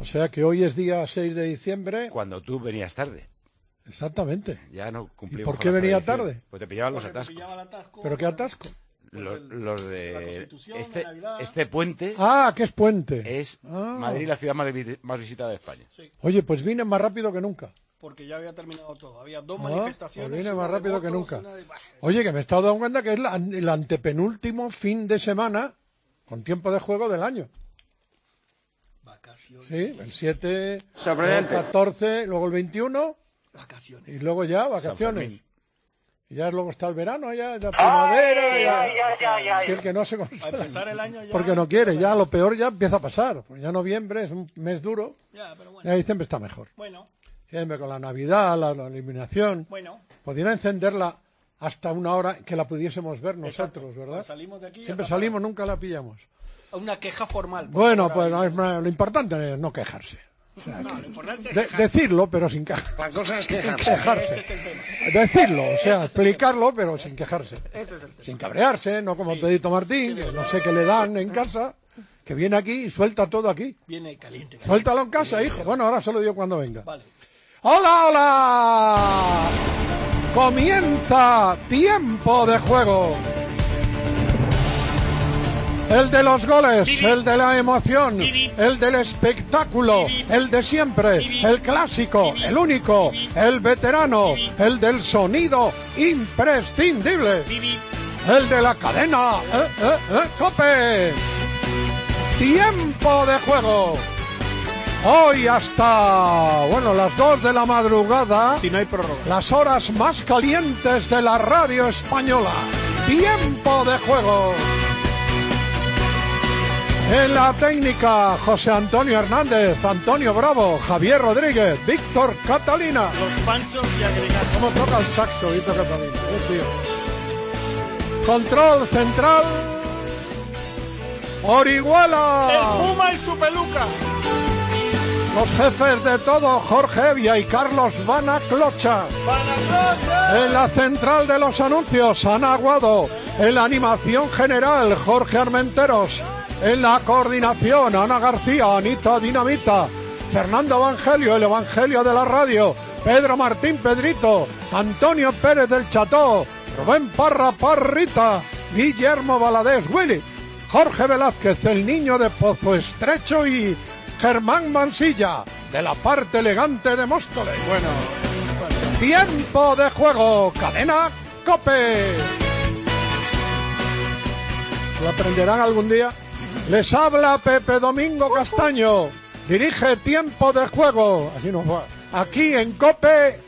sea que hoy es día 6 de diciembre. Cuando tú venías tarde. Exactamente. Ya no cumplimos. ¿Y por qué venía tarde? Pues te pillaban los atascos. ¿Pero qué atasco? Los de este puente. Ah, ¿qué es puente? Es Madrid la ciudad más visitada de España. Sí. Oye, pues vine más rápido que nunca. Porque ya había terminado todo. Había dos manifestaciones. Pues vine más rápido que nunca. De... Oye, que me he estado dando cuenta que es el antepenúltimo fin de semana con tiempo de juego del año. Vacaciones. Sí, el 7, el 14, luego el 21. Vacaciones. Y luego ya vacaciones. Y ya luego está el verano, ya la primavera. Ya. Si el que no se consuela, A empezar el año ya. porque no quiere, ya lo peor ya empieza a pasar. Pues ya noviembre es un mes duro. Ya, pero bueno. Ya diciembre está mejor. Bueno. Siempre con la Navidad, la eliminación. Bueno. Podrían encenderla hasta una hora que la pudiésemos ver nosotros, Exacto. ¿verdad? Cuando salimos de aquí. Siempre salimos, nunca la pillamos. Una queja formal. Bueno, pues lo importante es no quejarse. O sea, no, lo importante es decirlo, pero sin quejarse. La cosa es quejarse. Ese es el tema. Decirlo, o sea, explicarlo, pero sin quejarse. Ese es el tema. Sin cabrearse, no como Pedrito Martín, que no sé qué le dan en casa, que viene aquí y suelta todo aquí. Viene caliente. Suéltalo en casa, hijo. Bueno, ahora se lo digo cuando venga. Vale. ¡Hola, hola! Comienza Tiempo de Juego. El de los goles, el de la emoción, el del espectáculo, el de siempre, el clásico, el único, el veterano, el del sonido imprescindible, el de la cadena, ¡COPE! Tiempo de Juego. Hoy hasta, las 2 de la madrugada, Si no hay prórroga. las horas más calientes de la radio española. Tiempo de Juego. En la técnica, José Antonio Hernández, Antonio Bravo, Javier Rodríguez, Víctor Catalina. Los panchos y agregados. ¿Cómo toca el saxo, Víctor Catalina? Tío. Control central, Orihuela. El Puma y su peluca. Los jefes de todo, Jorge Evia y Carlos Vanaclocha. En la central de los anuncios, Ana Aguado. En la animación general, Jorge Armenteros. En la coordinación, Ana García, Anita Dinamita. Fernando Evangelio, el Evangelio de la radio. Pedro Martín Pedrito. Antonio Pérez del Cható. Rubén Parra Parrita. Guillermo Valadez Willy. Jorge Velázquez, el niño de Pozo Estrecho y Germán Mansilla, de la parte elegante de Móstoles. Bueno, Tiempo de Juego, cadena COPE. ¿Lo aprenderán algún día? Les habla Pepe Domingo Castaño. Dirige Tiempo de Juego. Así nos va. Aquí en COPE.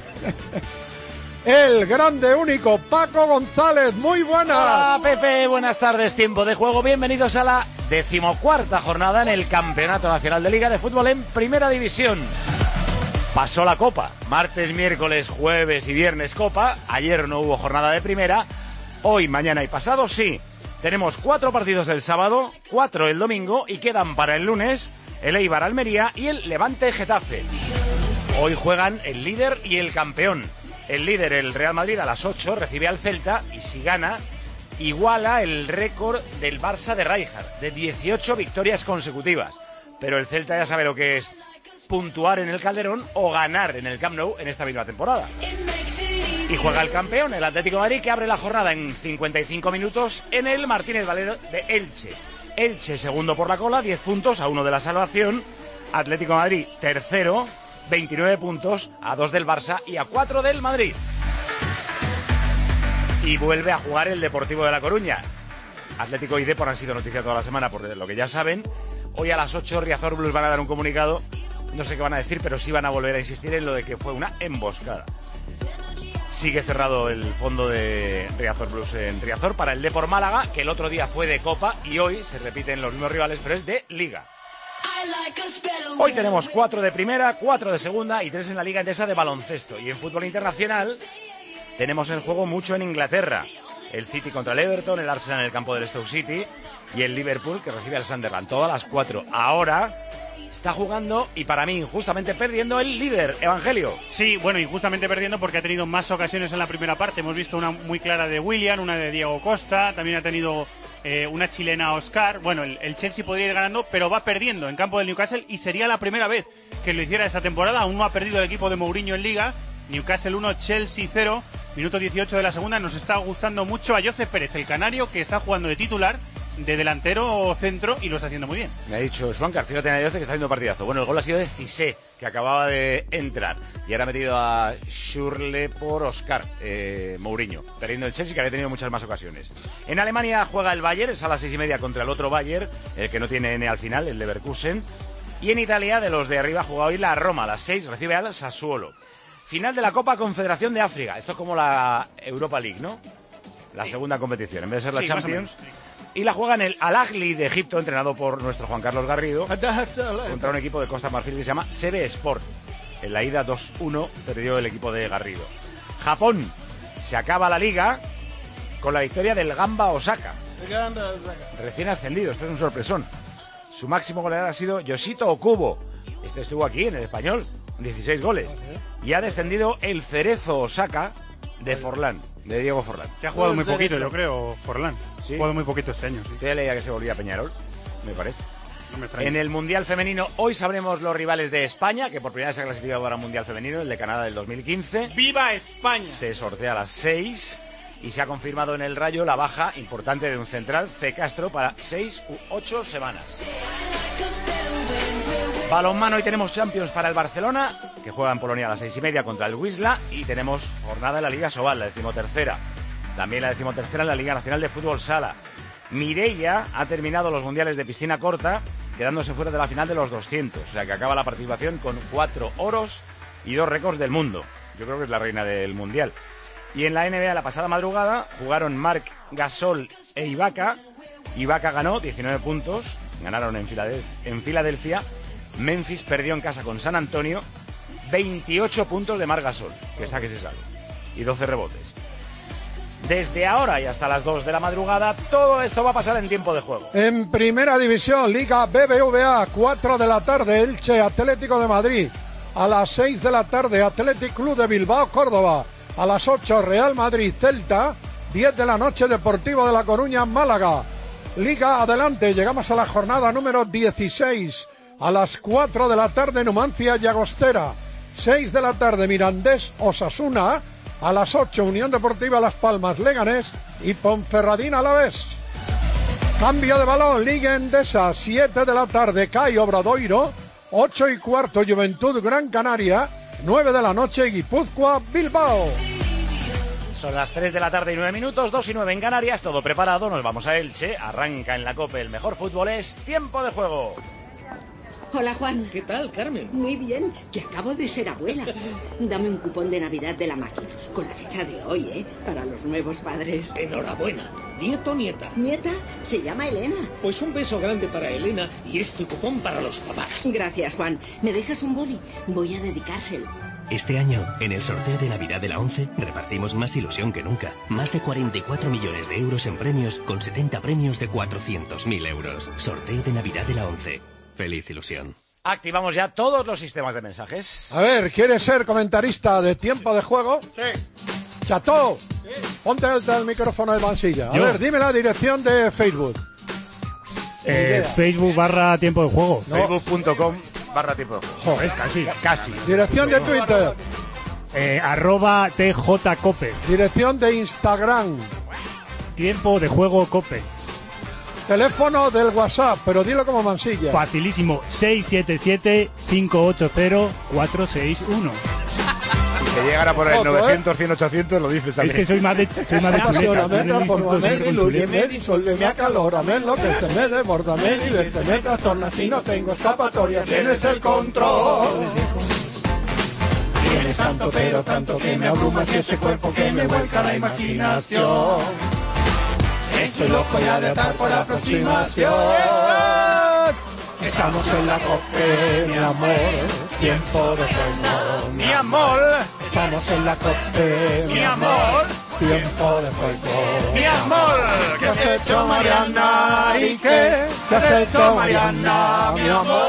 El grande único Paco González, muy buenas. Hola Pepe, buenas tardes, Tiempo de Juego, bienvenidos a la 14ª jornada en el Campeonato Nacional de Liga de Fútbol en Primera División. Pasó la Copa, martes, miércoles, jueves y viernes Copa, ayer no hubo jornada de primera, hoy, mañana y pasado sí. Tenemos 4 partidos el sábado, 4 el domingo y quedan para el lunes el Eibar Almería y el Levante Getafe. Hoy juegan el líder y el campeón. El líder, el Real Madrid, a las 8 recibe al Celta y si gana, iguala el récord del Barça de Rijkaard, de 18 victorias consecutivas. Pero el Celta ya sabe lo que es puntuar en el Calderón o ganar en el Camp Nou en esta misma temporada. Y juega el campeón, el Atlético de Madrid, que abre la jornada en 55 minutos en el Martínez Valero de Elche. Elche, segundo por la cola, 10 puntos a 1 de la salvación. Atlético de Madrid, tercero, 29 puntos, a 2 del Barça y a 4 del Madrid. Y vuelve a jugar el Deportivo de La Coruña. Atlético y Depor han sido noticia toda la semana, por lo que ya saben. Hoy a las 8 Riazor Blues van a dar un comunicado. No sé qué van a decir, pero sí van a volver a insistir en lo de que fue una emboscada. Sigue cerrado el fondo de Riazor Blues en Riazor para el Depor Málaga, que el otro día fue de Copa y hoy se repiten los mismos rivales, pero es de Liga. Hoy tenemos 4 de primera, 4 de segunda y 3 en la Liga Endesa de baloncesto. Y en fútbol internacional tenemos en juego mucho en Inglaterra. el City contra el Everton, el Arsenal en el campo del Stoke City y el Liverpool que recibe al Sunderland, todas las 4. Ahora está jugando y para mí injustamente perdiendo el líder, Evangelio. Sí, bueno, injustamente perdiendo porque ha tenido más ocasiones en la primera parte. Hemos visto una muy clara de Willian, una de Diego Costa, también ha tenido una chilena Oscar. Bueno, el Chelsea podría ir ganando, pero va perdiendo en campo del Newcastle y sería la primera vez que lo hiciera esa temporada. Aún no ha perdido el equipo de Mourinho en Liga. Newcastle 1, Chelsea 0, minuto 18 de la segunda. Nos está gustando mucho a Josep Pérez, el canario, que está jugando de titular, de delantero centro y lo está haciendo muy bien. Me ha dicho Juan García que está haciendo partidazo. Bueno, el gol ha sido de Cissé, que acababa de entrar. Y ahora ha metido a Schürrle por Oscar, Mourinho, perdiendo el Chelsea, que había tenido muchas más ocasiones. En Alemania juega el Bayern, es a las 6:30 contra el otro Bayern, el que no tiene N al final, el Leverkusen. Y en Italia, de los de arriba, juega hoy la Roma, a las 6, recibe al Sassuolo. Final de la Copa Confederación de África. Esto es como la Europa League, ¿no? La segunda competición, en vez de ser la Champions. Y la juegan el Al-Ahly de Egipto, entrenado por nuestro Juan Carlos Garrido, contra un equipo de Costa Marfil que se llama Sebe Sport. En la ida 2-1 perdió el equipo de Garrido. Japón, se acaba la liga con la victoria del Gamba Osaka. Recién ascendido, esto es un sorpresón. Su máximo goleador ha sido Yoshito Okubo. Este estuvo aquí en el Español, 16 goles. Y ha descendido el Cerezo Osaka de Forlán, de Diego Forlán. Que ha jugado muy poquito, yo creo, Forlán. ¿Sí? Ha jugado muy poquito este año. Sí. Yo ya leía que se volvía a Peñarol, me parece. No me extraña. En el Mundial Femenino, hoy sabremos los rivales de España, que por primera vez se ha clasificado para un Mundial Femenino, el de Canadá del 2015. ¡Viva España! Se sortea a las 6 y se ha confirmado en el Rayo la baja importante de un central, C. Castro, para 6 u 8 semanas. Balonmano, hoy tenemos Champions para el Barcelona, que juega en Polonia a las 6:30 contra el Wisla, y tenemos jornada en la Liga Sobal, la 13ª. También la 13ª en la Liga Nacional de Fútbol Sala. Mireia ha terminado los mundiales de piscina corta, quedándose fuera de la final de los 200, o sea que acaba la participación con 4 oros y 2 récords del mundo. Yo creo que es la reina del mundial. Y en la NBA, la pasada madrugada, jugaron Marc Gasol e Ibaka. Ibaka ganó 19 puntos, ganaron en Filadelfia. Memphis perdió en casa con San Antonio, 28 puntos de Marc Gasol, que está que se sale, y 12 rebotes. Desde ahora y hasta las 2 de la madrugada, todo esto va a pasar en tiempo de juego. En Primera División, Liga BBVA, 4 de la tarde, Elche Atlético de Madrid. A las 6 de la tarde, Athletic Club de Bilbao, Córdoba. A las 8, Real Madrid Celta. 10 de la noche, Deportivo de La Coruña, Málaga. Liga adelante, llegamos a la jornada número 16. A las 4 de la tarde, Numancia Llagostera. 6 de la tarde, Mirandés Osasuna. A las 8, Unión Deportiva Las Palmas Leganés y Ponferradín Alavés. Cambio de balón, Liga Endesa. 7 de la tarde, CAI Obradoiro. 8:15, Juventud Gran Canaria. 9 de la noche, Guipúzcoa Bilbao. Son las 3 de la tarde y 9 minutos, 2 y 9 en Canarias, todo preparado, nos vamos a Elche. Arranca en la COPE el mejor fútbol, es tiempo de juego. Hola, Juan. ¿Qué tal, Carmen? Muy bien, que acabo de ser abuela. Dame un cupón de Navidad de la máquina, con la fecha de hoy, para los nuevos padres. Enhorabuena. ¿Nieto o nieta? ¿Nieta? Se llama Elena. Pues un beso grande para Elena y este cupón para los papás. Gracias, Juan. ¿Me dejas un boli? Voy a dedicárselo. Este año, en el sorteo de Navidad de la ONCE, repartimos más ilusión que nunca. Más de 44 millones de euros en premios, con 70 premios de 400.000 euros. Sorteo de Navidad de la ONCE. Feliz ilusión. Activamos ya todos los sistemas de mensajes. A ver, ¿quieres ser comentarista de tiempo de juego? Sí. Chato, sí. Ponte el micrófono de Mansilla. A ver, dime la dirección de Facebook. Facebook / tiempo de juego. No. Facebook.com/tiempo de juego. Joder, casi. Dirección de Twitter. @tjcope. Dirección de Instagram. Tiempo de juego cope. Teléfono del WhatsApp, pero dilo como Mansilla. Facilísimo, 677-580-461. Si te llegara por el 900, 100, 800, lo dices también. Es que soy más de chuleta. Apasioname, transformame, dilúyeme, disólveme, acalórame, enloquéceme, desbórdame, diviérteme, trastorna si no tengo escapatoria, tienes el control. Tienes tanto, pero tanto que me abrumas y ese cuerpo que me vuelca la imaginación. Estoy loco ya de atar por aproximación. Estamos en la COPE, mi amor. Tiempo de juego, Mi amor. Estamos en la COPE, Mi amor. tiempo de juego. Mi amor, ¿Qué has hecho, Mariana? ¿Y qué? ¿Qué has hecho, Mariana? Mi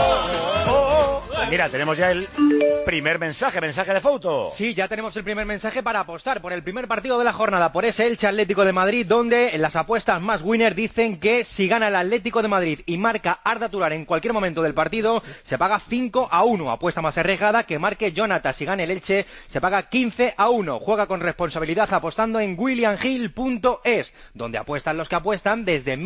amor. Mira, tenemos ya el primer mensaje de foto. Sí, ya tenemos el primer mensaje para apostar por el primer partido de la jornada, por ese Elche Atlético de Madrid, donde en las apuestas más winner dicen que si gana el Atlético de Madrid y marca Arda Turan en cualquier momento del partido, se paga 5-1. Apuesta más arriesgada, que marque Jonathan si gana el Elche, se paga 15-1. Juega con responsabilidad apostando en williamhill.es, donde apuestan los que apuestan desde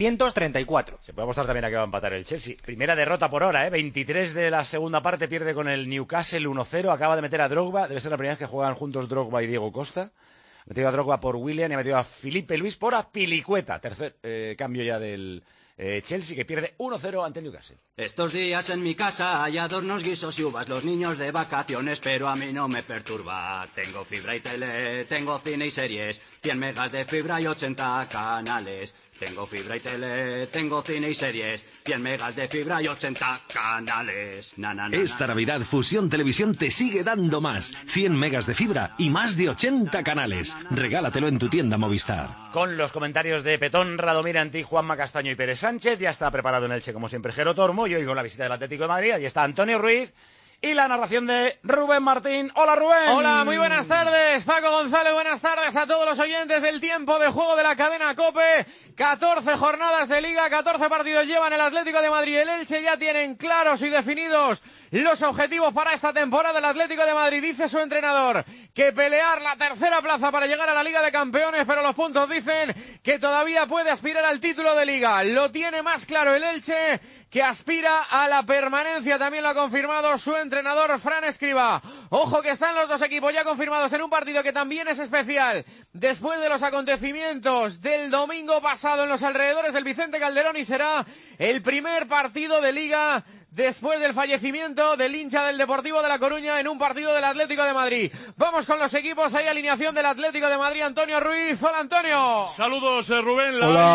1934. Se puede apostar también a que va a empatar el Chelsea. Primera derrota por hora, 23 de la segunda parte, pierde con el Newcastle 1-0, acaba de meter a Drogba, debe ser la primera vez que juegan juntos Drogba y Diego Costa. Ha metido a Drogba por Willian y ha metido a Felipe Luis por Azpilicueta. Tercer cambio ya del Chelsea, que pierde 1-0 ante el Newcastle. Estos días en mi casa hay adornos, guisos y uvas, los niños de vacaciones, pero a mí no me perturba. Tengo fibra y tele, tengo cine y series, 100 megas de fibra y 80 canales. Tengo fibra y tele, tengo cine y series, 100 megas de fibra y 80 canales. Esta Navidad Fusión Televisión te sigue dando más. 100 megas de fibra y más de 80 canales. Regálatelo en tu tienda Movistar. Con los comentarios de Petón, Radomir Antí, Juanma Castaño y Pérez Sánchez, ya está preparado en Elche como siempre Jero Tormo, y hoy con la visita del Atlético de Madrid, allí está Antonio Ruiz. Y la narración de Rubén Martín. ¡Hola, Rubén! Hola, muy buenas tardes, Paco González, buenas tardes a todos los oyentes del tiempo de juego de la cadena COPE. 14 jornadas de Liga, 14 partidos llevan el Atlético de Madrid y el Elche, ya tienen claros y definidos los objetivos para esta temporada. El Atlético de Madrid, dice su entrenador, que pelear la tercera plaza para llegar a la Liga de Campeones, pero los puntos dicen que todavía puede aspirar al título de Liga. Lo tiene más claro el Elche, que aspira a la permanencia, también lo ha confirmado su entrenador Fran Escribá. Ojo que están los dos equipos ya confirmados en un partido que también es especial, después de los acontecimientos del domingo pasado en los alrededores del Vicente Calderón, y será el primer partido de Liga después del fallecimiento del hincha del Deportivo de La Coruña en un partido del Atlético de Madrid. Vamos con los equipos, hay alineación del Atlético de Madrid, Antonio Ruiz. Hola, Antonio. Saludos, Rubén.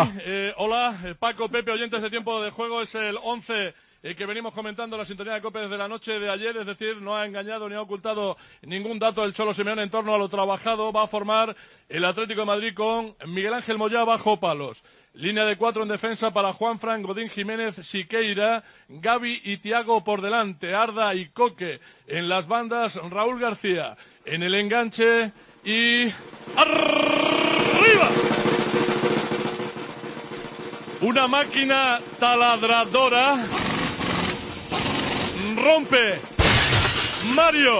Hola, Paco, Pepe, oyentes de tiempo de juego. Es el 11 que venimos comentando en la sintonía de COPE desde la noche de ayer, es decir, no ha engañado ni ha ocultado ningún dato del Cholo Simeone en torno a lo trabajado. Va a formar el Atlético de Madrid con Miguel Ángel Moyá bajo palos. Línea de 4 en defensa para Juanfran, Godín Jiménez, Siqueira, Gavi y Thiago por delante, Arda y Coque en las bandas, Raúl García en el enganche y ¡arriba! Una máquina taladradora rompe Mario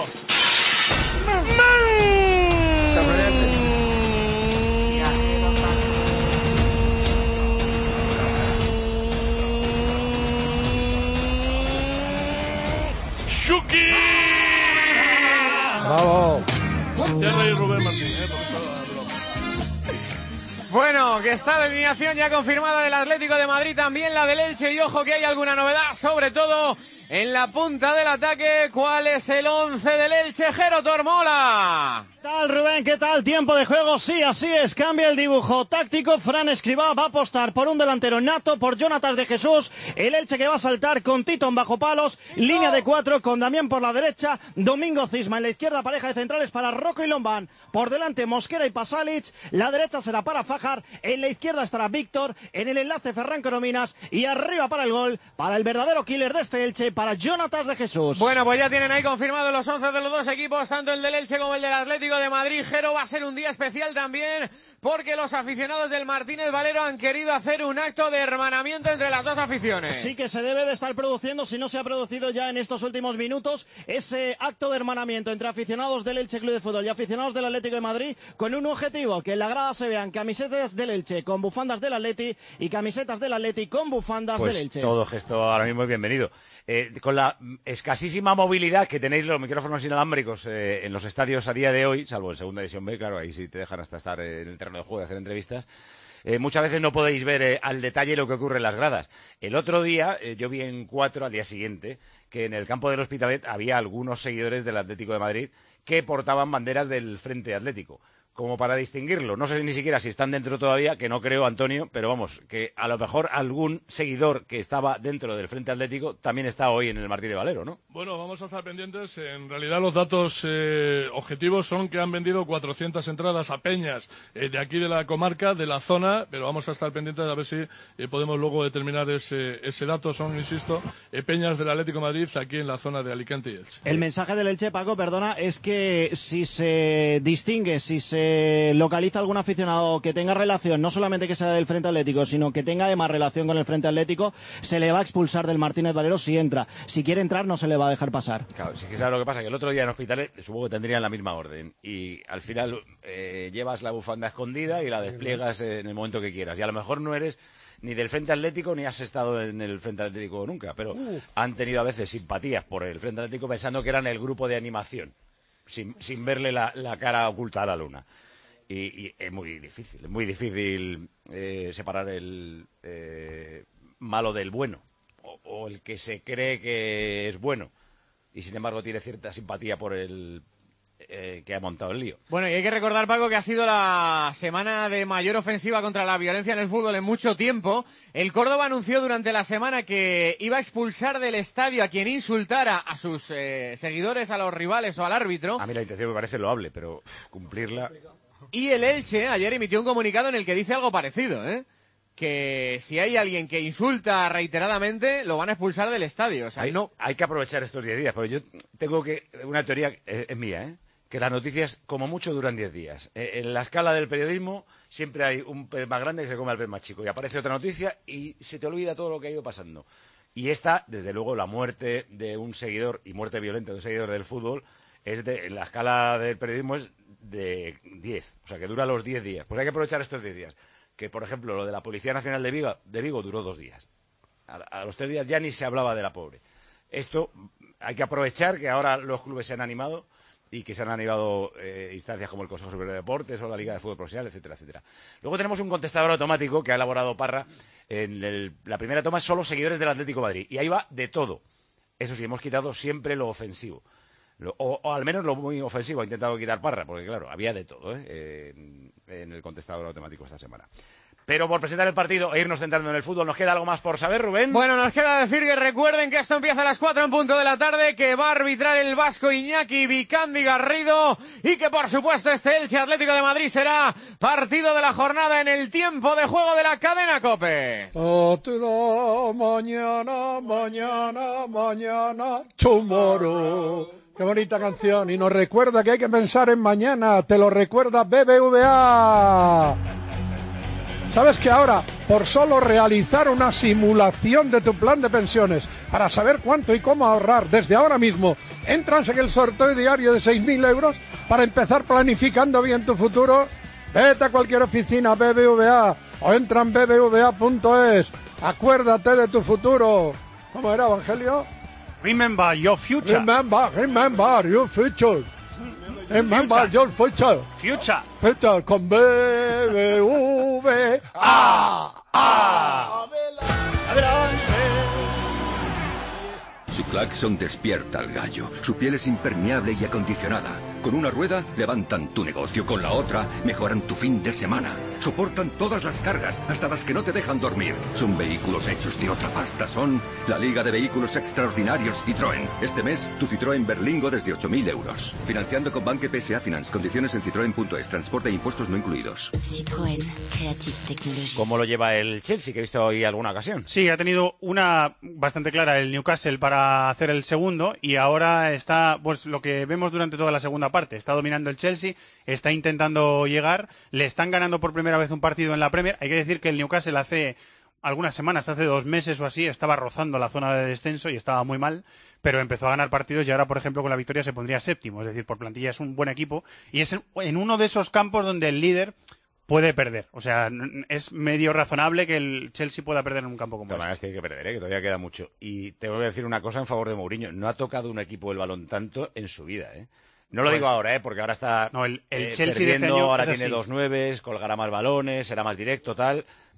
Shuki. Bravo. Rubén Martín, Bueno, que está la alineación ya confirmada del Atlético de Madrid, también la del Elche, y ojo que hay alguna novedad, sobre todo en la punta del ataque. ¿Cuál es el 11 del Elche? Jero Tormola. ¿Qué tal, Rubén? ¿Qué tal? Tiempo de juego, sí, así es, cambia el dibujo táctico. Fran Escribá va a apostar por un delantero nato, por Jonatas de Jesús. El Elche que va a saltar con Tito en bajo palos, línea de 4 con Damián por la derecha, Domingo Cisma en la izquierda, pareja de centrales para Rocco y Lombán, por delante Mosquera y Pasalic, la derecha será para Fajar, en la izquierda estará Víctor, en el enlace Ferran Corominas, y arriba para el gol, para el verdadero killer de este Elche, para Jonatas de Jesús. Bueno, pues ya tienen ahí confirmados los 11 de los dos equipos, tanto el del Elche como el del Atlético de Madrid. Jero, va a ser un día especial también, porque los aficionados del Martínez Valero han querido hacer un acto de hermanamiento entre las dos aficiones. Sí que se debe de estar produciendo, si no se ha producido ya en estos últimos minutos, ese acto de hermanamiento entre aficionados del Elche Club de Fútbol y aficionados del Atlético de Madrid, con un objetivo, que en la grada se vean camisetas del Elche con bufandas del Atleti y camisetas del Atleti con bufandas del Elche. Todo gesto ahora mismo es bienvenido. Con la escasísima movilidad que tenéis los micrófonos inalámbricos en los estadios a día de hoy, salvo en segunda división B, claro, ahí sí te dejan hasta estar en el terreno de juego y hacer entrevistas, muchas veces no podéis ver al detalle lo que ocurre en las gradas. El otro día, yo vi en 4 al día siguiente, que en el campo del Hospitalet había algunos seguidores del Atlético de Madrid que portaban banderas del Frente Atlético. como para distinguirlo. No sé ni siquiera si están dentro todavía, que no creo, Antonio, pero vamos, que a lo mejor algún seguidor que estaba dentro del Frente Atlético también está hoy en el Martínez Valero, ¿no? Bueno, vamos a estar pendientes. En realidad los datos objetivos son que han vendido 400 entradas a peñas de aquí de la comarca, de la zona, pero vamos a estar pendientes a ver si podemos luego determinar ese dato. Son, insisto, peñas del Atlético de Madrid aquí en la zona de Alicante y Elche. El mensaje del Elche, Paco, perdona, es que si se distingue, si se localiza algún aficionado que tenga relación, no solamente que sea del Frente Atlético, sino que tenga además relación con el Frente Atlético, se le va a expulsar del Martínez Valero si entra. Si quiere entrar, no se le va a dejar pasar. Claro, si es que sabes lo que pasa, que el otro día en Hospitalet supongo que tendrían la misma orden y al final llevas la bufanda escondida y la despliegas en el momento que quieras. Y a lo mejor no eres ni del Frente Atlético ni has estado en el Frente Atlético nunca, pero han tenido a veces simpatías por el Frente Atlético pensando que eran el grupo de animación, sin verle la cara oculta a la luna. Y es muy difícil separar el malo del bueno, o el que se cree que es bueno y sin embargo tiene cierta simpatía por el que ha montado el lío. Bueno, y hay que recordar, Paco, que ha sido la semana de mayor ofensiva contra la violencia en el fútbol en mucho tiempo. El Córdoba anunció durante la semana que iba a expulsar del estadio a quien insultara a sus seguidores, a los rivales o al árbitro. A mí la intención me parece loable, pero cumplirla... Y el Elche ayer emitió un comunicado en el que dice algo parecido, que si hay alguien que insulta reiteradamente, lo van a expulsar del estadio. O sea, hay que aprovechar estos 10 días, pero yo tengo una teoría, es mía, que las noticias como mucho duran 10 días. En la escala del periodismo siempre hay un pez más grande que se come al pez más chico, y aparece otra noticia y se te olvida todo lo que ha ido pasando. Y esta, desde luego, la muerte de un seguidor, y muerte violenta de un seguidor del fútbol, en la escala del periodismo es de 10, o sea que dura los 10 días. Pues hay que aprovechar estos 10 días. Que, por ejemplo, lo de la Policía Nacional de Vigo duró 2 días. A los 3 días ya ni se hablaba de la pobre. Esto hay que aprovechar que ahora los clubes se han animado y que se han animado instancias como el Consejo Superior de Deportes o la Liga de Fútbol Profesional, etcétera, etcétera. Luego tenemos un contestador automático que ha elaborado Parra. La primera toma es solo seguidores del Atlético de Madrid y ahí va de todo. Eso sí, hemos quitado siempre lo ofensivo. O al menos lo muy ofensivo ha intentado quitar Parra, porque claro, había de todo en el contestador automático esta semana. Pero por presentar el partido e irnos centrando en el fútbol, ¿nos queda algo más por saber, Rubén? Bueno, nos queda decir que recuerden que esto empieza a las 4 en punto de la tarde, que va a arbitrar el vasco Iñaki Vicandi Garrido y que por supuesto este Elche Atlético de Madrid será partido de la jornada en el tiempo de juego de la cadena COPE. Mañana, tomorrow. Qué bonita canción, y nos recuerda que hay que pensar en mañana, te lo recuerda BBVA. ¿Sabes que ahora, por solo realizar una simulación de tu plan de pensiones, para saber cuánto y cómo ahorrar desde ahora mismo, entras en el sorteo diario de 6.000 euros para empezar planificando bien tu futuro? Vete a cualquier oficina BBVA o entra en bbva.es. Acuérdate de tu futuro. ¿Cómo era, Evangelio? Remember your future. Remember your future. Remember your future. Future. Con BBVA. Su claxon despierta al gallo. Su piel es impermeable y acondicionada. Con una rueda levantan tu negocio, con la otra mejoran tu fin de semana. Soportan todas las cargas, hasta las que no te dejan dormir. Son vehículos hechos de otra pasta. Son la Liga de Vehículos Extraordinarios Citroën. Este mes, tu Citroën Berlingo desde 8.000 euros. Financiando con Banque PSA Finance. Condiciones en citroen.es. Transporte e impuestos no incluidos. Citroën. Creative Technology. ¿Cómo lo lleva el Chelsea, que he visto hoy alguna ocasión? Sí, ha tenido una bastante clara el Newcastle para hacer el segundo y ahora está, pues lo que vemos durante toda la segunda parte. Está dominando el Chelsea, está intentando llegar, le están ganando por primera vez un partido en la Premier. Hay que decir que el Newcastle hace algunas semanas, hace 2 meses o así, estaba rozando la zona de descenso y estaba muy mal, pero empezó a ganar partidos y ahora, por ejemplo, con la victoria se pondría séptimo. Es decir, por plantilla es un buen equipo y es en uno de esos campos donde el líder puede perder. O sea, es medio razonable que el Chelsea pueda perder en un campo como este. Tiene que perder, que todavía queda mucho. Y te voy a decir una cosa en favor de Mourinho. No ha tocado un equipo el balón tanto en su vida, No lo digo ahora, porque ahora está el Chelsea perdiendo, de ahora tiene 2 9, colgará más balones, será más directo, tal.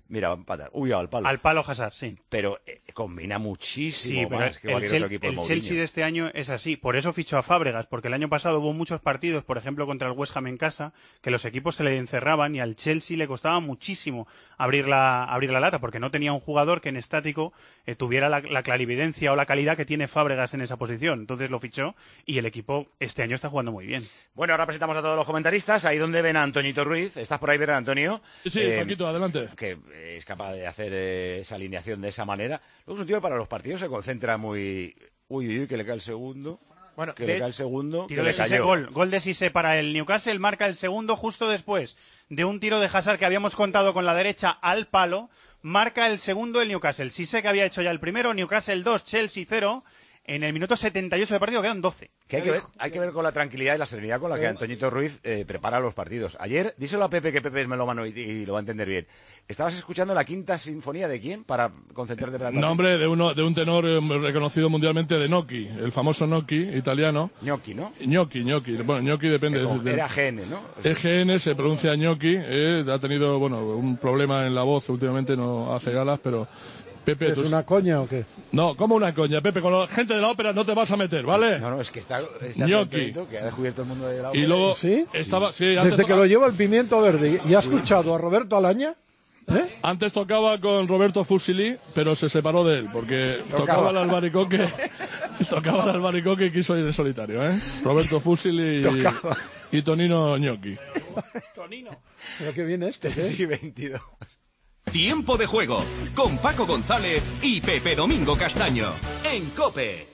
Mira, va a empatar. Uy, al palo. Al palo Hazard, sí. Pero combina muchísimo Sí, más que cualquier otro equipo. El Chelsea de este año es así. Por eso fichó a Fábregas, porque el año pasado hubo muchos partidos, por ejemplo contra el West Ham en casa, que los equipos se le encerraban y al Chelsea le costaba muchísimo abrir la lata, porque no tenía un jugador que en estático tuviera la clarividencia o la calidad que tiene Fábregas en esa posición. Entonces lo fichó y el equipo este año está jugando muy bien. Bueno, ahora presentamos a todos los comentaristas. Ahí donde ven a Antoñito Ruiz. ¿Estás por ahí, ver a Antonio? Sí, Paquito, adelante. Que es capaz de hacer esa alineación de esa manera. Luego es un tío que para los partidos se concentra muy... Uy, que le cae el segundo. Bueno, que le cae el segundo. Tiro de Cissé, gol de Cissé para el Newcastle, marca el segundo justo después de un tiro de Hazard que habíamos contado con la derecha al palo. Marca el segundo el Newcastle. Cissé que había hecho ya el primero, Newcastle 2, Chelsea 0. En el minuto 78 de partido quedan 12. Que hay que ver con la tranquilidad y la serenidad con la que Antoñito Ruiz prepara los partidos. Ayer, díselo a Pepe, que Pepe es melómano y lo va a entender bien. ¿Estabas escuchando la quinta sinfonía de quién para concentrarte para el No, hombre, de un tenor reconocido mundialmente, de Gnocchi, el famoso Gnocchi italiano. Gnocchi, ¿no? Gnocchi. Bueno, Gnocchi depende. Era GN, ¿no? GN se pronuncia Gnocchi. Ha tenido, un problema en la voz últimamente, no hace galas, pero... Pepe, ¿Es una coña o qué? No, ¿cómo una coña, Pepe? Con la gente de la ópera no te vas a meter, ¿vale? No, es que está Gnocchi. Que ha descubierto el mundo de la ópera. Y luego ¿Sí? estaba... Sí, desde que lo lleva el Pimiento Verde. ¿Y ha escuchado a Roberto Alaña? Antes tocaba con Roberto Fusilí, pero se separó de él, porque tocaba el albaricoque y quiso ir en solitario, ¿eh? Roberto Fusilí y Tonino Gnocchi. Tonino. ¿Pero qué viene este, qué? Sí, 22. Tiempo de juego con Paco González y Pepe Domingo Castaño en COPE.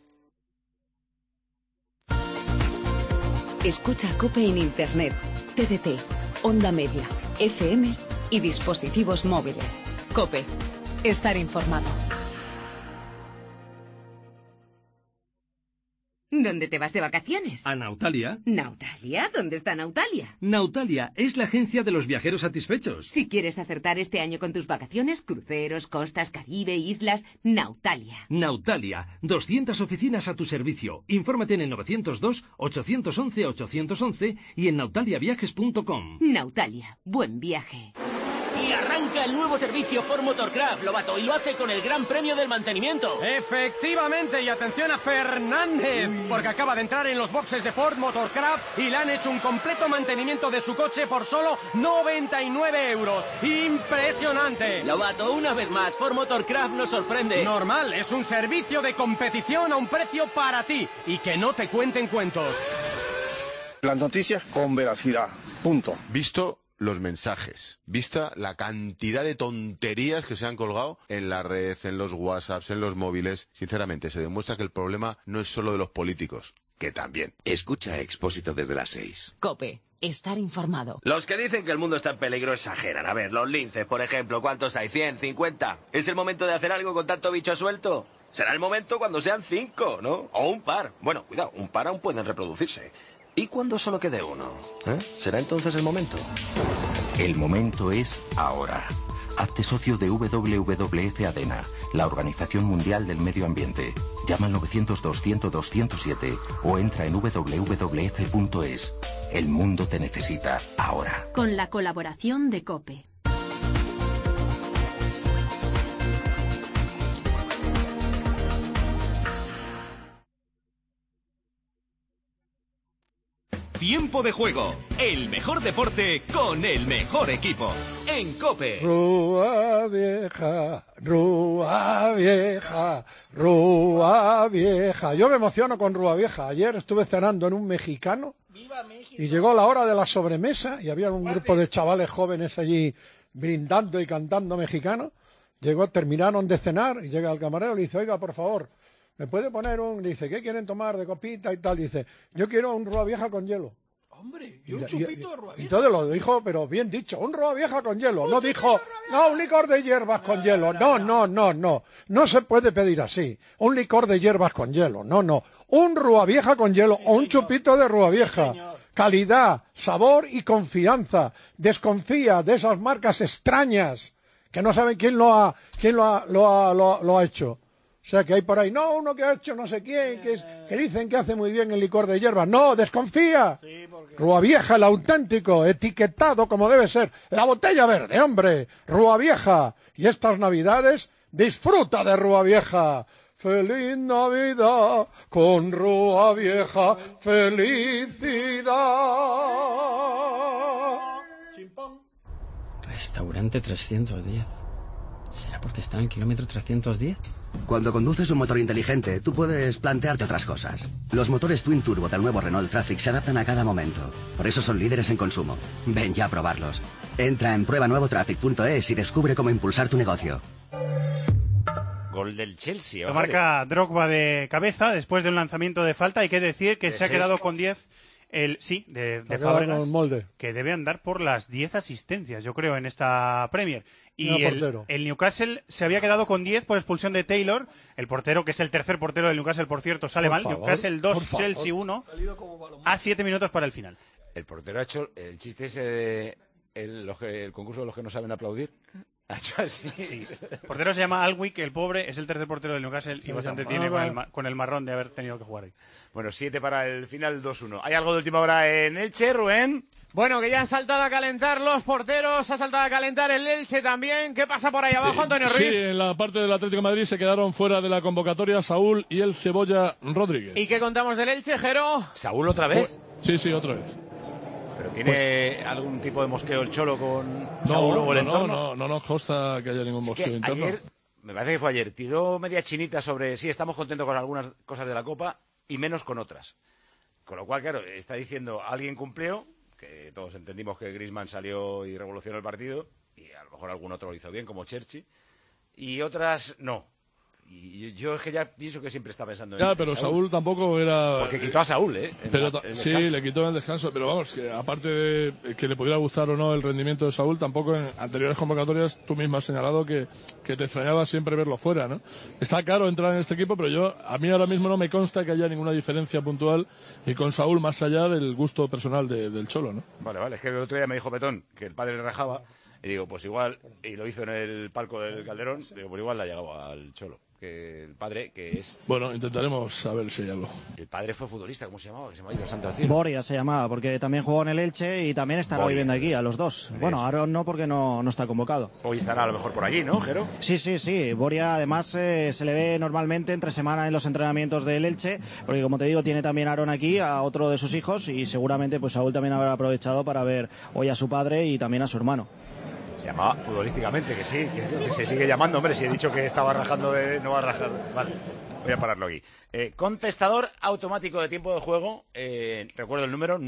Escucha COPE en Internet, TDT, onda media, FM y dispositivos móviles. COPE. Estar informado. ¿Dónde te vas de vacaciones? A Nautalia. ¿Nautalia? ¿Dónde está Nautalia? Nautalia es la agencia de los viajeros satisfechos. Si quieres acertar este año con tus vacaciones, cruceros, costas, Caribe, islas, Nautalia. Nautalia, 200 oficinas a tu servicio. Infórmate en el 902-811-811 y en nautaliaviajes.com. Nautalia, buen viaje. Y arranca el nuevo servicio Ford Motorcraft, Lobato, y lo hace con el Gran Premio del Mantenimiento. Efectivamente, y atención a Fernández, porque acaba de entrar en los boxes de Ford Motorcraft y le han hecho un completo mantenimiento de su coche por solo 99 euros. ¡Impresionante! Lobato, una vez más, Ford Motorcraft nos sorprende. Normal, es un servicio de competición a un precio para ti y que no te cuenten cuentos. Las noticias con veracidad, punto. Visto los mensajes, vista la cantidad de tonterías que se han colgado en la red, en los WhatsApps, en los móviles, sinceramente se demuestra que el problema no es solo de los políticos, que también. Escucha Expósito desde las 6. COPE. Estar informado. Los que dicen que el mundo está en peligro exageran. A ver, los linces, por ejemplo, ¿cuántos hay? ¿100? ¿50? ¿Es el momento de hacer algo con tanto bicho suelto? Será el momento cuando sean 5, ¿no? O un par. Bueno, cuidado, un par aún pueden reproducirse. ¿Y cuando solo quede uno? ¿Será entonces el momento? El momento es ahora. Hazte socio de WWF ADENA, la Organización Mundial del Medio Ambiente. Llama al 900-200-207 o entra en www.es. El mundo te necesita ahora. Con la colaboración de COPE. Tiempo de juego, el mejor deporte con el mejor equipo, en COPE. Rúa vieja, Rúa vieja, Rúa vieja. Yo me emociono con Rúa vieja. Ayer estuve cenando en un mexicano y llegó la hora de la sobremesa y había un grupo de chavales jóvenes allí brindando y cantando mexicano. Terminaron de cenar y llega el camarero y le dice, oiga, por favor, ¿me puede poner dice, ¿qué quieren tomar de copita y tal? Dice, yo quiero un Rúa vieja con hielo. Hombre, y un chupito de Rúa vieja. Entonces lo dijo, pero bien dicho, un Rúa vieja con hielo. No dijo, no, un licor de hierbas con hielo. No. No se puede pedir así. Un licor de hierbas con hielo. No. Un Rúa vieja con hielo o un chupito de Rúa vieja. Calidad, sabor y confianza. Desconfía de esas marcas extrañas que no saben quién lo ha hecho. O sea, que hay por ahí, uno que ha hecho no sé quién, que dicen que hace muy bien el licor de hierbas. No, desconfía. Rúa Vieja, el auténtico, etiquetado como debe ser. La botella verde, hombre. Rúa Vieja. Y estas Navidades, disfruta de Rúa Vieja. Feliz Navidad con Rúa Vieja. Felicidad. Restaurante 310. ¿Será porque está en el kilómetro 310? Cuando conduces un motor inteligente, tú puedes plantearte otras cosas. Los motores Twin Turbo del nuevo Renault Traffic se adaptan a cada momento. Por eso son líderes en consumo. Ven ya a probarlos. Entra en pruebanuevotraffic.es y descubre cómo impulsar tu negocio. Gol del Chelsea. Lo marca Drogba de cabeza después de un lanzamiento de falta. Hay que decir que se ha quedado con 10... de Fábregas, que debe andar por las 10 asistencias, yo creo, en esta Premier. Y el Newcastle se había quedado con 10 por expulsión de Taylor, el portero, que es el tercer portero del Newcastle, por cierto, sale mal. Newcastle 2, Chelsea 1, a 7 minutos para el final. El portero ha hecho el chiste ese de el concurso de los que no saben aplaudir. Ha hecho así. Sí. El portero se llama Alwick, el pobre, es el tercer portero del Newcastle y bastante tiene con el marrón de haber tenido que jugar ahí. Bueno, 7 para el final, 2-1. ¿Hay algo de última hora en Elche, Rubén? Bueno, que ya han saltado a calentar los porteros, ha saltado a calentar el Elche también. ¿Qué pasa por ahí abajo, Antonio Ruiz? Sí, en la parte del Atlético de Madrid se quedaron fuera de la convocatoria Saúl y el Cebolla Rodríguez. ¿Y qué contamos del Elche, Jero? ¿Saúl otra vez? Sí, otra vez. ¿Pero tiene algún tipo de mosqueo el Cholo con Saúl o el entorno? No nos consta que haya ningún mosqueo interno. Ayer, me parece que fue ayer, tiró media chinita sobre sí, estamos contentos con algunas cosas de la Copa y menos con otras. Con lo cual, claro, está diciendo, alguien cumplió, que todos entendimos que Griezmann salió y revolucionó el partido, y a lo mejor algún otro lo hizo bien, como Cherchi, y otras no. Y yo es que ya pienso que siempre está pensando en pero Saúl tampoco era... Porque quitó a Saúl, Sí, le quitó en el descanso, pero vamos, que aparte de que le pudiera gustar o no el rendimiento de Saúl, tampoco en anteriores convocatorias tú mismo has señalado que te extrañaba siempre verlo fuera, ¿no? Está caro entrar en este equipo, pero a mí ahora mismo no me consta que haya ninguna diferencia puntual y con Saúl más allá del gusto personal del Cholo, ¿no? Vale, es que el otro día me dijo Petón que el padre le rajaba y digo, pues igual, y lo hizo en el palco del Calderón, digo, pues igual le ha llegado al Cholo. Que el padre, que es... Bueno, intentaremos saber si hay algo. El padre fue futbolista, ¿cómo se llamaba? Que se llama Santo al cielo. Boria se llamaba, porque también jugó en el Elche y también estará viviendo aquí, a los dos. Bueno, Aaron no, porque no está convocado. Hoy estará a lo mejor por allí, ¿no, Jero? Sí. Boria, además, se le ve normalmente entre semana en los entrenamientos del Elche, porque como te digo, tiene también Aaron aquí, a otro de sus hijos, y seguramente pues Saúl también habrá aprovechado para ver hoy a su padre y también a su hermano. Se llamaba futbolísticamente, que sí, que se sigue llamando, hombre, si he dicho que estaba rajando no va a rajar. Vale, voy a pararlo aquí. Contestador automático de tiempo de juego, recuerdo el número,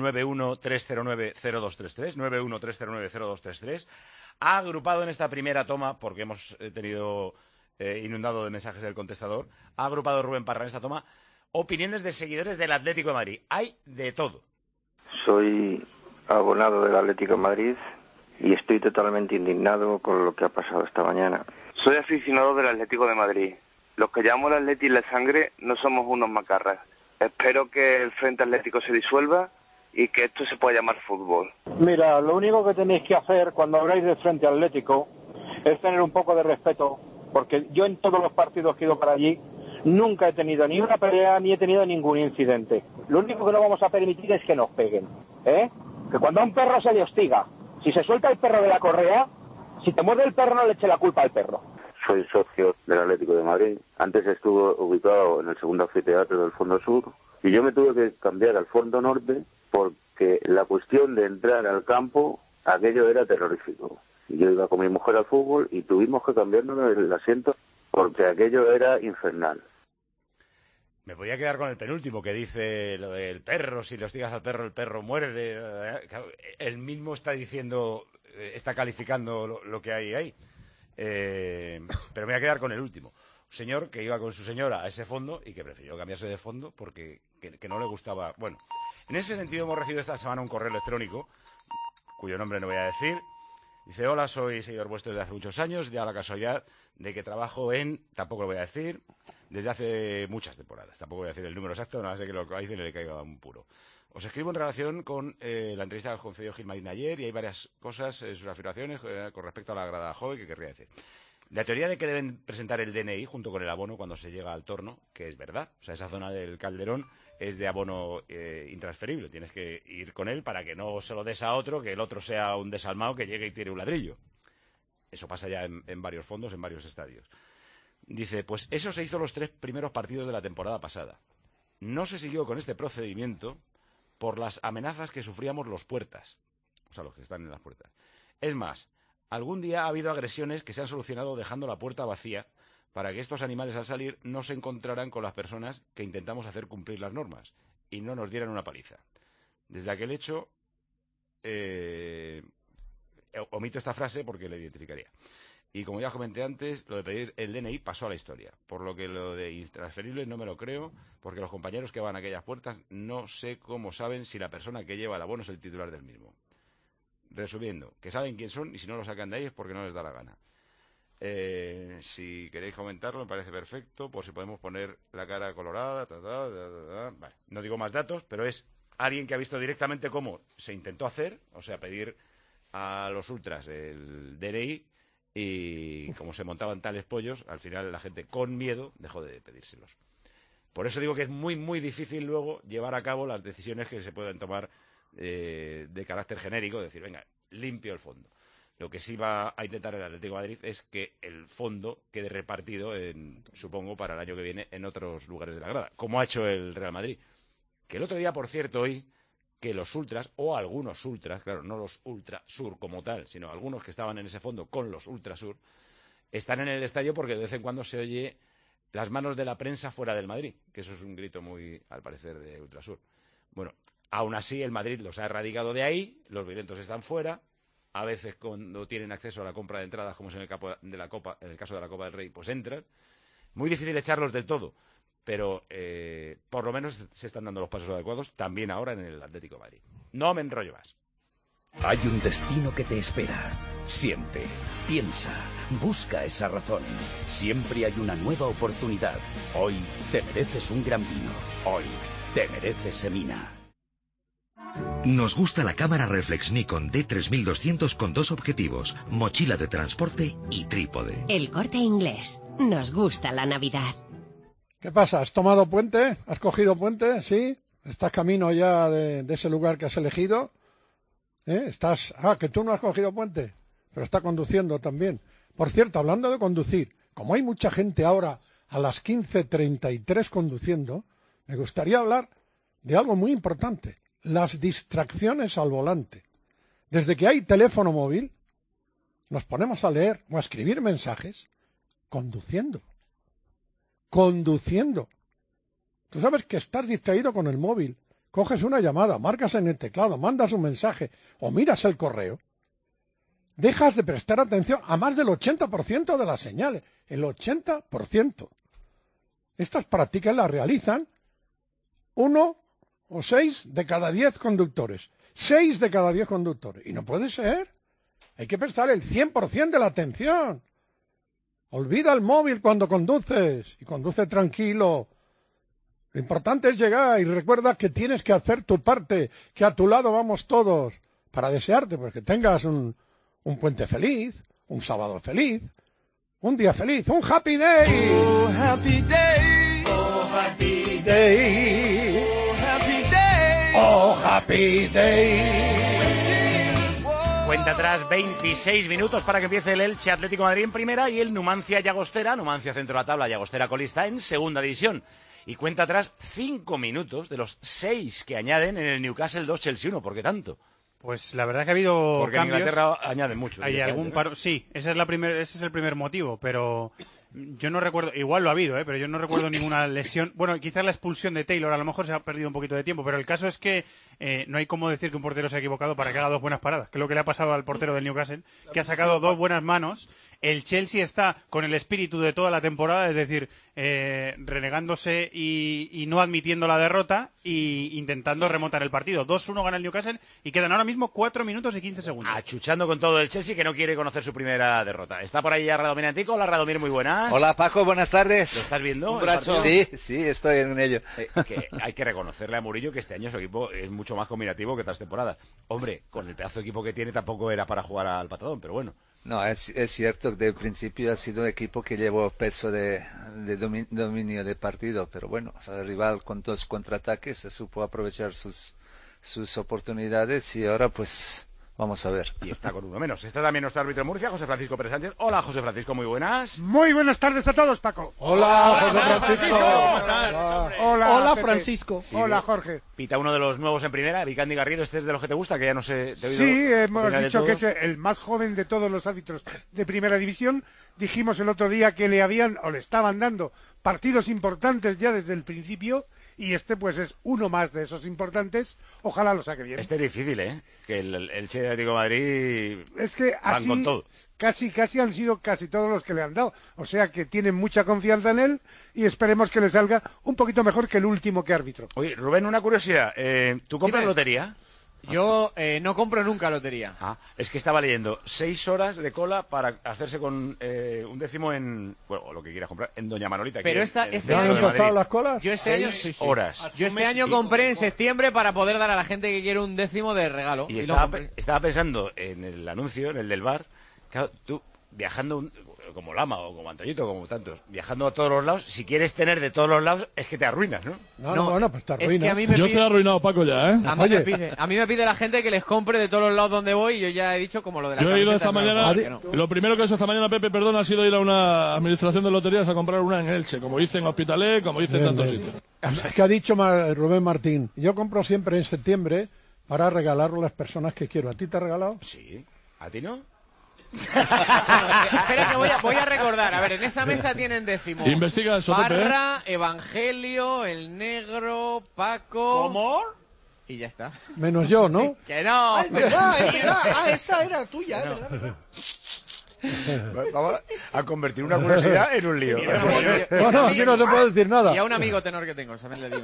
913090233, 913090233. Ha agrupado en esta primera toma, porque hemos tenido inundado de mensajes del contestador, ha agrupado Rubén Parra en esta toma, opiniones de seguidores del Atlético de Madrid. Hay de todo. Soy abonado del Atlético de Madrid y estoy totalmente indignado con lo que ha pasado esta mañana. Soy aficionado del Atlético de Madrid. Los que llamamos al Atleti en la sangre no somos unos macarras. Espero que el Frente Atlético se disuelva y que esto se pueda llamar fútbol. Mira, lo único que tenéis que hacer cuando habláis del Frente Atlético es tener un poco de respeto, porque yo en todos los partidos que he ido para allí nunca he tenido ni una pelea ni he tenido ningún incidente. Lo único que no vamos a permitir es que nos peguen, Que cuando a un perro se le hostiga, si se suelta el perro de la correa, si te muerde el perro no le eche la culpa al perro. Soy socio del Atlético de Madrid. Antes estuve ubicado en el segundo anfiteatro del Fondo Sur y yo me tuve que cambiar al Fondo Norte porque la cuestión de entrar al campo, aquello era terrorífico. Yo iba con mi mujer al fútbol y tuvimos que cambiarnos el asiento porque aquello era infernal. Me podía quedar con el penúltimo que dice lo del perro, si le hostigas al perro, el perro muerde. Él mismo está diciendo, está calificando lo que hay ahí. Pero me voy a quedar con el último. Un señor que iba con su señora a ese fondo y que prefirió cambiarse de fondo porque que no le gustaba. Bueno, en ese sentido hemos recibido esta semana un correo electrónico, cuyo nombre no voy a decir. Dice, hola, soy seguidor vuestro desde hace muchos años, ya la casualidad de que trabajo tampoco lo voy a decir, desde hace muchas temporadas. Tampoco voy a decir el número exacto, nada más de que lo que dice le caiga un puro. Os escribo en relación con la entrevista que concedió Gil Marín ayer y hay varias cosas, sus afirmaciones con respecto a la grada joven que querría decir. La teoría de que deben presentar el DNI junto con el abono cuando se llega al torno, que es verdad. O sea, esa zona del Calderón es de abono intransferible. Tienes que ir con él para que no se lo des a otro, que el otro sea un desalmado que llegue y tire un ladrillo. Eso pasa ya en varios fondos, en varios estadios. Dice, pues eso se hizo los 3 primeros partidos de la temporada pasada. No se siguió con este procedimiento por las amenazas que sufríamos los puertas. O sea, los que están en las puertas. Es más, algún día ha habido agresiones que se han solucionado dejando la puerta vacía para que estos animales al salir no se encontraran con las personas que intentamos hacer cumplir las normas y no nos dieran una paliza. Desde aquel hecho, omito esta frase porque la identificaría. Y como ya comenté antes, lo de pedir el DNI pasó a la historia, por lo que lo de intransferibles no me lo creo, porque los compañeros que van a aquellas puertas no sé cómo saben si la persona que lleva el abono es el titular del mismo. Resumiendo, que saben quién son y si no lo sacan de ahí es porque no les da la gana. Si queréis comentarlo me parece perfecto, por si podemos poner la cara colorada. Vale, no digo más datos, pero es alguien que ha visto directamente cómo se intentó hacer, o sea, pedir a los ultras el DNI y como se montaban tales pollos, al final la gente con miedo dejó de pedírselos. Por eso digo que es muy, muy difícil luego llevar a cabo las decisiones que se pueden tomar de carácter genérico, decir, venga, limpio el fondo. Lo que sí va a intentar el Atlético de Madrid es que el fondo quede repartido, supongo, para el año que viene en otros lugares de la grada, como ha hecho el Real Madrid. Que el otro día, por cierto, oí que los ultras, o algunos ultras, claro, no los ultrasur como tal, sino algunos que estaban en ese fondo con los ultrasur, están en el estadio porque de vez en cuando se oye las manos de la prensa fuera del Madrid, que eso es un grito muy, al parecer, de ultrasur. Bueno, aún así el Madrid los ha erradicado de ahí, los violentos están fuera, a veces cuando tienen acceso a la compra de entradas, como es en el caso de la Copa del Rey, pues entran. Muy difícil echarlos del todo, pero por lo menos se están dando los pasos adecuados también ahora en el Atlético de Madrid. No me enrollo más. Hay un destino que te espera. Siente, piensa, busca esa razón. Siempre hay una nueva oportunidad. Hoy te mereces un gran vino. Hoy te mereces Semina. Nos gusta la cámara reflex Nikon D3200 con 2 objetivos, mochila de transporte y trípode. El Corte Inglés. Nos gusta la Navidad. ¿Qué pasa? ¿Has tomado puente? ¿Has cogido puente? ¿Sí? ¿Estás camino ya de ese lugar que has elegido? ¿Estás? Que tú no has cogido puente, pero está conduciendo también. Por cierto, hablando de conducir, como hay mucha gente ahora a las 15:33 conduciendo, me gustaría hablar de algo muy importante. Las distracciones al volante. Desde que hay teléfono móvil, nos ponemos a leer o a escribir mensajes conduciendo. Conduciendo. Tú sabes que estás distraído con el móvil. Coges una llamada, marcas en el teclado, mandas un mensaje o miras el correo. Dejas de prestar atención a más del 80% de las señales. El 80%. Estas prácticas las realizan 1 o 6 de cada 10 conductores. 6 de cada 10 conductores. Y no puede ser. Hay que prestar el 100% de la atención. Olvida el móvil cuando conduces y conduce tranquilo. Lo importante es llegar y recuerda que tienes que hacer tu parte, que a tu lado vamos todos para desearte, pues que tengas un puente feliz, un sábado feliz, un día feliz, un happy day. Oh, happy day. Oh, happy day. Oh, happy day. Oh, happy day. Cuenta atrás 26 minutos para que empiece el Elche Atlético de Madrid en primera y el Numancia Llagostera, Numancia centro de la tabla, Llagostera colista en segunda división. Y cuenta atrás 5 minutos de los 6 que añaden en el Newcastle 2 Chelsea 1. ¿Por qué tanto? Pues la verdad que ha habido porque cambios. En Inglaterra añaden mucho. Hay algún paro, sí, ese es el primer motivo, pero yo no recuerdo, igual lo ha habido, pero yo no recuerdo ninguna lesión. Bueno, quizás la expulsión de Taylor, a lo mejor se ha perdido un poquito de tiempo, pero el caso es que no hay como decir que un portero se ha equivocado para que haga 2 buenas paradas, que es lo que le ha pasado al portero del Newcastle, que ha sacado 2 buenas manos. El Chelsea está con el espíritu de toda la temporada, es decir, renegándose y no admitiendo la derrota y intentando remontar el partido. 2-1 gana el Newcastle y quedan ahora mismo 4 minutos y 15 segundos. Achuchando con todo el Chelsea, que no quiere conocer su primera derrota. Está por ahí ya Radomir Antico. Hola Radomir, muy buenas. Hola Paco, buenas tardes. ¿Lo estás viendo? Sí, estoy en ello. Que hay que reconocerle a Murillo que este año su equipo es mucho más combinativo que otras temporadas. Hombre, con el pedazo de equipo que tiene tampoco era para jugar al patadón, pero bueno. No, es cierto que de principio ha sido un equipo que llevó peso de dominio de partido, pero bueno, el rival con 2 contraataques se supo aprovechar sus oportunidades y ahora pues vamos a ver. Y está con uno menos. Está también nuestro árbitro de Murcia, José Francisco Pérez Sánchez. Hola, José Francisco, muy buenas. Muy buenas tardes a todos, Paco. Hola, José Francisco. ¿Cómo estás? Hola, Pepe. Francisco. Hola, Jorge. Pita uno de los nuevos en primera, Vicandi Garrido. Este es de los que te gusta, que ya no sé. Te he oído Sí, hemos opinar de dicho que todos. es el más joven de todos los árbitros de primera división. Dijimos el otro día que le estaban dando partidos importantes ya desde el principio, y este pues es uno más de esos importantes. Ojalá lo saque bien. Este es difícil, ¿eh? Que el Che Atlético de Madrid Es que van así con todo. casi han sido casi todos los que le han dado. O sea que tienen mucha confianza en él y esperemos que le salga un poquito mejor que el último que árbitro. Oye, Rubén, una curiosidad. ¿Tú compras Dime. lotería? Yo no compro nunca lotería. Es que estaba leyendo 6 horas de cola para hacerse con un décimo en, bueno, lo que quieras comprar, en Doña Manolita. Pero este ¿Ya han empezado las colas? Yo este año 6 horas. Yo este año compré en septiembre para poder dar a la gente que quiere un décimo de regalo. Y lo estaba, compré. estaba pensando en el anuncio, en el del bar, claro, tú viajando como Lama o como Antoñito, como tantos, viajando a todos los lados, si quieres tener de todos los lados, es que te arruinas, ¿no? Bueno, pues te es que arruinas. a mí me Yo pide- estoy arruinado, Paco, ya, ¿eh? a mí me pide la gente que les compre de todos los lados donde voy, y yo ya he dicho como lo de la Yo he ido camiseta, esta no, mañana, que no. lo primero que he hecho esta mañana, Pepe, perdón, ha sido ir a una administración de loterías a comprar una en Elche, como hice en Hospitalet, como hice en Bien, tantos bien. sitios. Es que ha dicho Rubén Martín, yo compro siempre en septiembre para regalarlo a las personas que quiero. ¿A ti te ha regalado? Sí. ¿A ti no? Espera que voy a recordar. A ver, en esa mesa tienen décimo. Investiga eso, Pepe, ¿eh? Parra, Evangelio, El Negro, Paco... ¿Cómo? Y ya está. Menos yo, ¿no? ¡Que no! Es verdad. Esa era tuya, es verdad. Vamos a convertir una curiosidad en un lío. Bueno, aquí no se puede decir nada. Y a un amigo tenor que tengo, también le digo.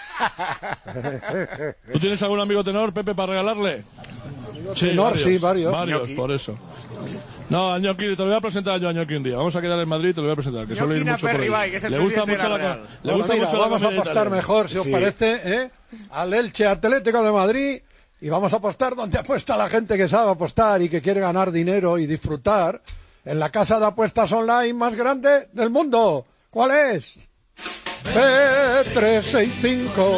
¿Tú tienes algún amigo tenor, Pepe, para regalarle? Tenor, sí, varios. Varios, Ñoqui. por eso. No, a Ñoqui, te lo voy a presentar yo a Ñoqui un día. Vamos a quedar en Madrid y te lo voy a presentar, que suele ir mucho por ahí. le gusta mucho la Bueno, gusta mira, mucho la vamos a comida apostar italiana. mejor, si os Sí. parece, ¿eh? Al Elche Atlético de Madrid, y vamos a apostar donde apuesta la gente que sabe apostar y que quiere ganar dinero y disfrutar, en la casa de apuestas online más grande del mundo. ¿Cuál es? B365.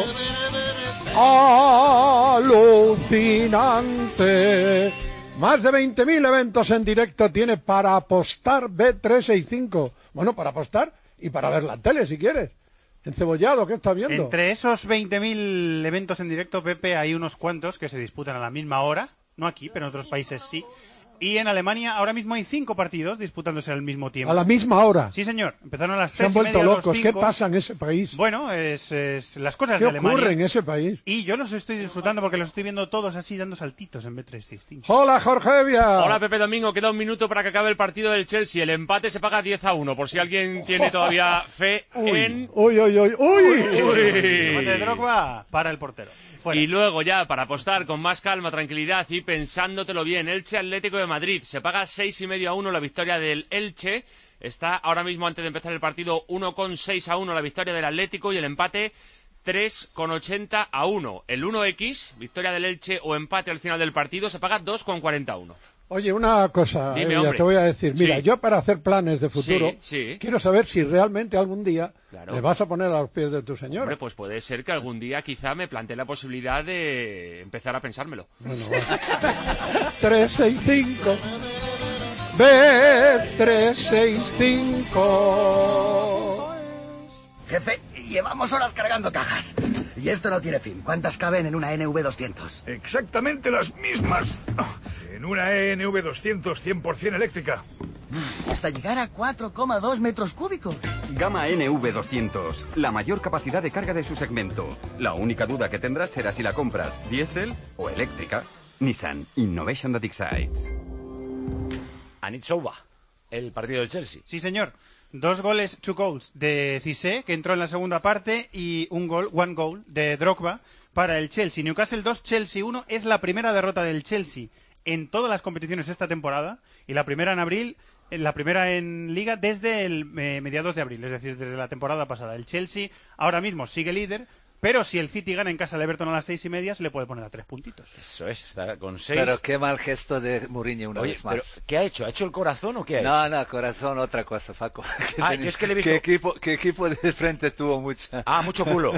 Alucinante. Más de 20.000 eventos en directo tiene para apostar B365. Bueno, para apostar y para ver la tele si quieres. Encebollado, ¿qué estás viendo? Entre esos 20.000 eventos en directo, Pepe, hay unos cuantos que se disputan a la misma hora. No aquí, pero en otros países sí. Y en Alemania ahora mismo hay 5 partidos disputándose al mismo tiempo. A la misma hora. Sí, señor. Empezaron a las 3:30. Se han vuelto los locos. ¿Qué 5. pasa en ese país? Bueno, es las cosas ¿Qué de Alemania. ocurre en ese país? Y yo los estoy disfrutando porque los estoy viendo todos así dando saltitos en B365. Hola, Jorge Evia. Hola, Pepe Domingo. Queda un minuto para que acabe el partido del Chelsea. El empate se paga 10-1, por si alguien tiene todavía fe en... Uy. Remate de Drogba para el portero. Fuera. Y luego ya, para apostar con más calma, tranquilidad y pensándotelo bien, Elche Atlético de Madrid. Se paga 6,5-1 la victoria del Elche. Está ahora mismo, antes de empezar el partido, 1,6-1 la victoria del Atlético y el empate 3,80-1. El 1X, victoria del Elche o empate al final del partido, se paga 2,40-1. Oye, una cosa, Dime, Evia, hombre. te voy a decir. Mira, Sí. yo para hacer planes de futuro, Sí. quiero saber si realmente algún día Claro. le vas a poner a los pies de tu señora. Hombre, pues puede ser que algún día quizá me plantee la posibilidad de empezar a pensármelo. Bueno, va. 365. B365. Jefe, llevamos horas cargando cajas. Y esto no tiene fin. ¿Cuántas caben en una NV200? Exactamente las mismas. En una NV200 100% eléctrica. Hasta llegar a 4,2 metros cúbicos. Gama NV200, la mayor capacidad de carga de su segmento. La única duda que tendrás será si la compras diésel o eléctrica. Nissan Innovation that excites. Anitsova, el partido del Chelsea. Sí, señor. 2 goles, 2 goals de Cissé, que entró en la segunda parte, y un gol, 1 goal de Drogba para el Chelsea. Newcastle 2, Chelsea 1. Es la primera derrota del Chelsea en todas las competiciones esta temporada y la primera en abril, la primera en Liga desde el mediados de abril, es decir, desde la temporada pasada. El Chelsea ahora mismo sigue líder Pero si el City gana en casa al Everton a las 6:30, se le puede poner a 3 puntitos. Eso es, está con 6. Pero qué mal gesto de Mourinho una vez más. Pero, ¿qué ha hecho? ¿Ha hecho el corazón o qué ha hecho? No, corazón, otra cosa, Paco. Yo es que le he visto... ¿Qué equipo de frente tuvo mucha? Mucho culo.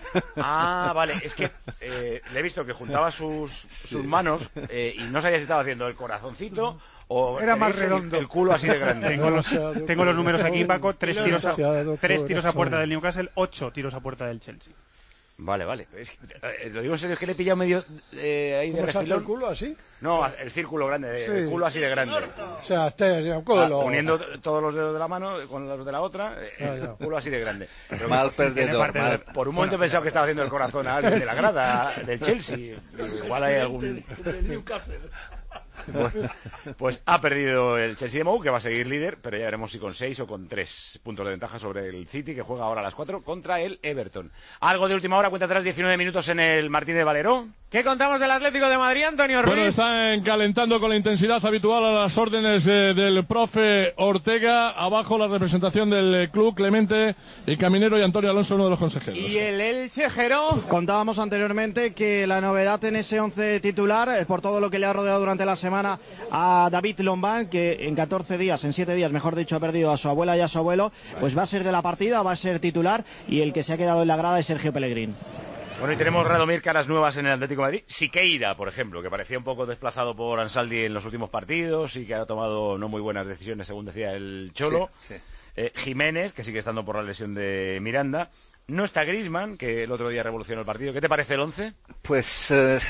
Vale, es que le he visto que juntaba sus manos y no sabía si estaba haciendo el corazoncito o era más redondo. El culo así de grande. Tengo los números aquí, Paco. 3 tiros a puerta del Newcastle, 8 tiros a puerta del Chelsea. Vale. Es que, lo digo en serio, es que le he pillado medio ahí de refilón. ¿El culo así? No, el círculo grande, el culo así de grande. O sea, el culo. Uniendo todos los dedos de la mano con los de la otra, el culo así de grande. Pero mal perdedor. Por un momento he pensado que estaba haciendo el corazón a alguien de la grada del Chelsea. Igual hay algún... Del Newcastle. Bueno, pues ha perdido el Chelsea de Mou, que va a seguir líder, pero ya veremos si con 6 o con 3 puntos de ventaja sobre el City, que juega ahora a las 4 contra el Everton. Algo de última hora, cuenta atrás, 19 minutos en el Martínez Valero. ¿Qué contamos del Atlético de Madrid, Antonio Ruiz? Bueno, están calentando con la intensidad habitual a las órdenes del profe Ortega. Abajo la representación del club, Clemente y Caminero y Antonio Alonso, uno de los consejeros. ¿Y el Elche, Jero? Contábamos anteriormente que la novedad en ese 11 titular, por todo lo que le ha rodeado durante la semana a David Lombán, que en 14 días, en 7 días, mejor dicho, ha perdido a su abuela y a su abuelo, pues va a ser de la partida, va a ser titular, y el que se ha quedado en la grada es Sergio Pellegrín. Bueno, y tenemos Radomir, caras nuevas en el Atlético de Madrid. Siqueira, por ejemplo, que parecía un poco desplazado por Ansaldi en los últimos partidos y que ha tomado no muy buenas decisiones, según decía el Cholo. Sí. Jiménez, que sigue estando por la lesión de Miranda. No está Griezmann, que el otro día revolucionó el partido. ¿Qué te parece el 11? Pues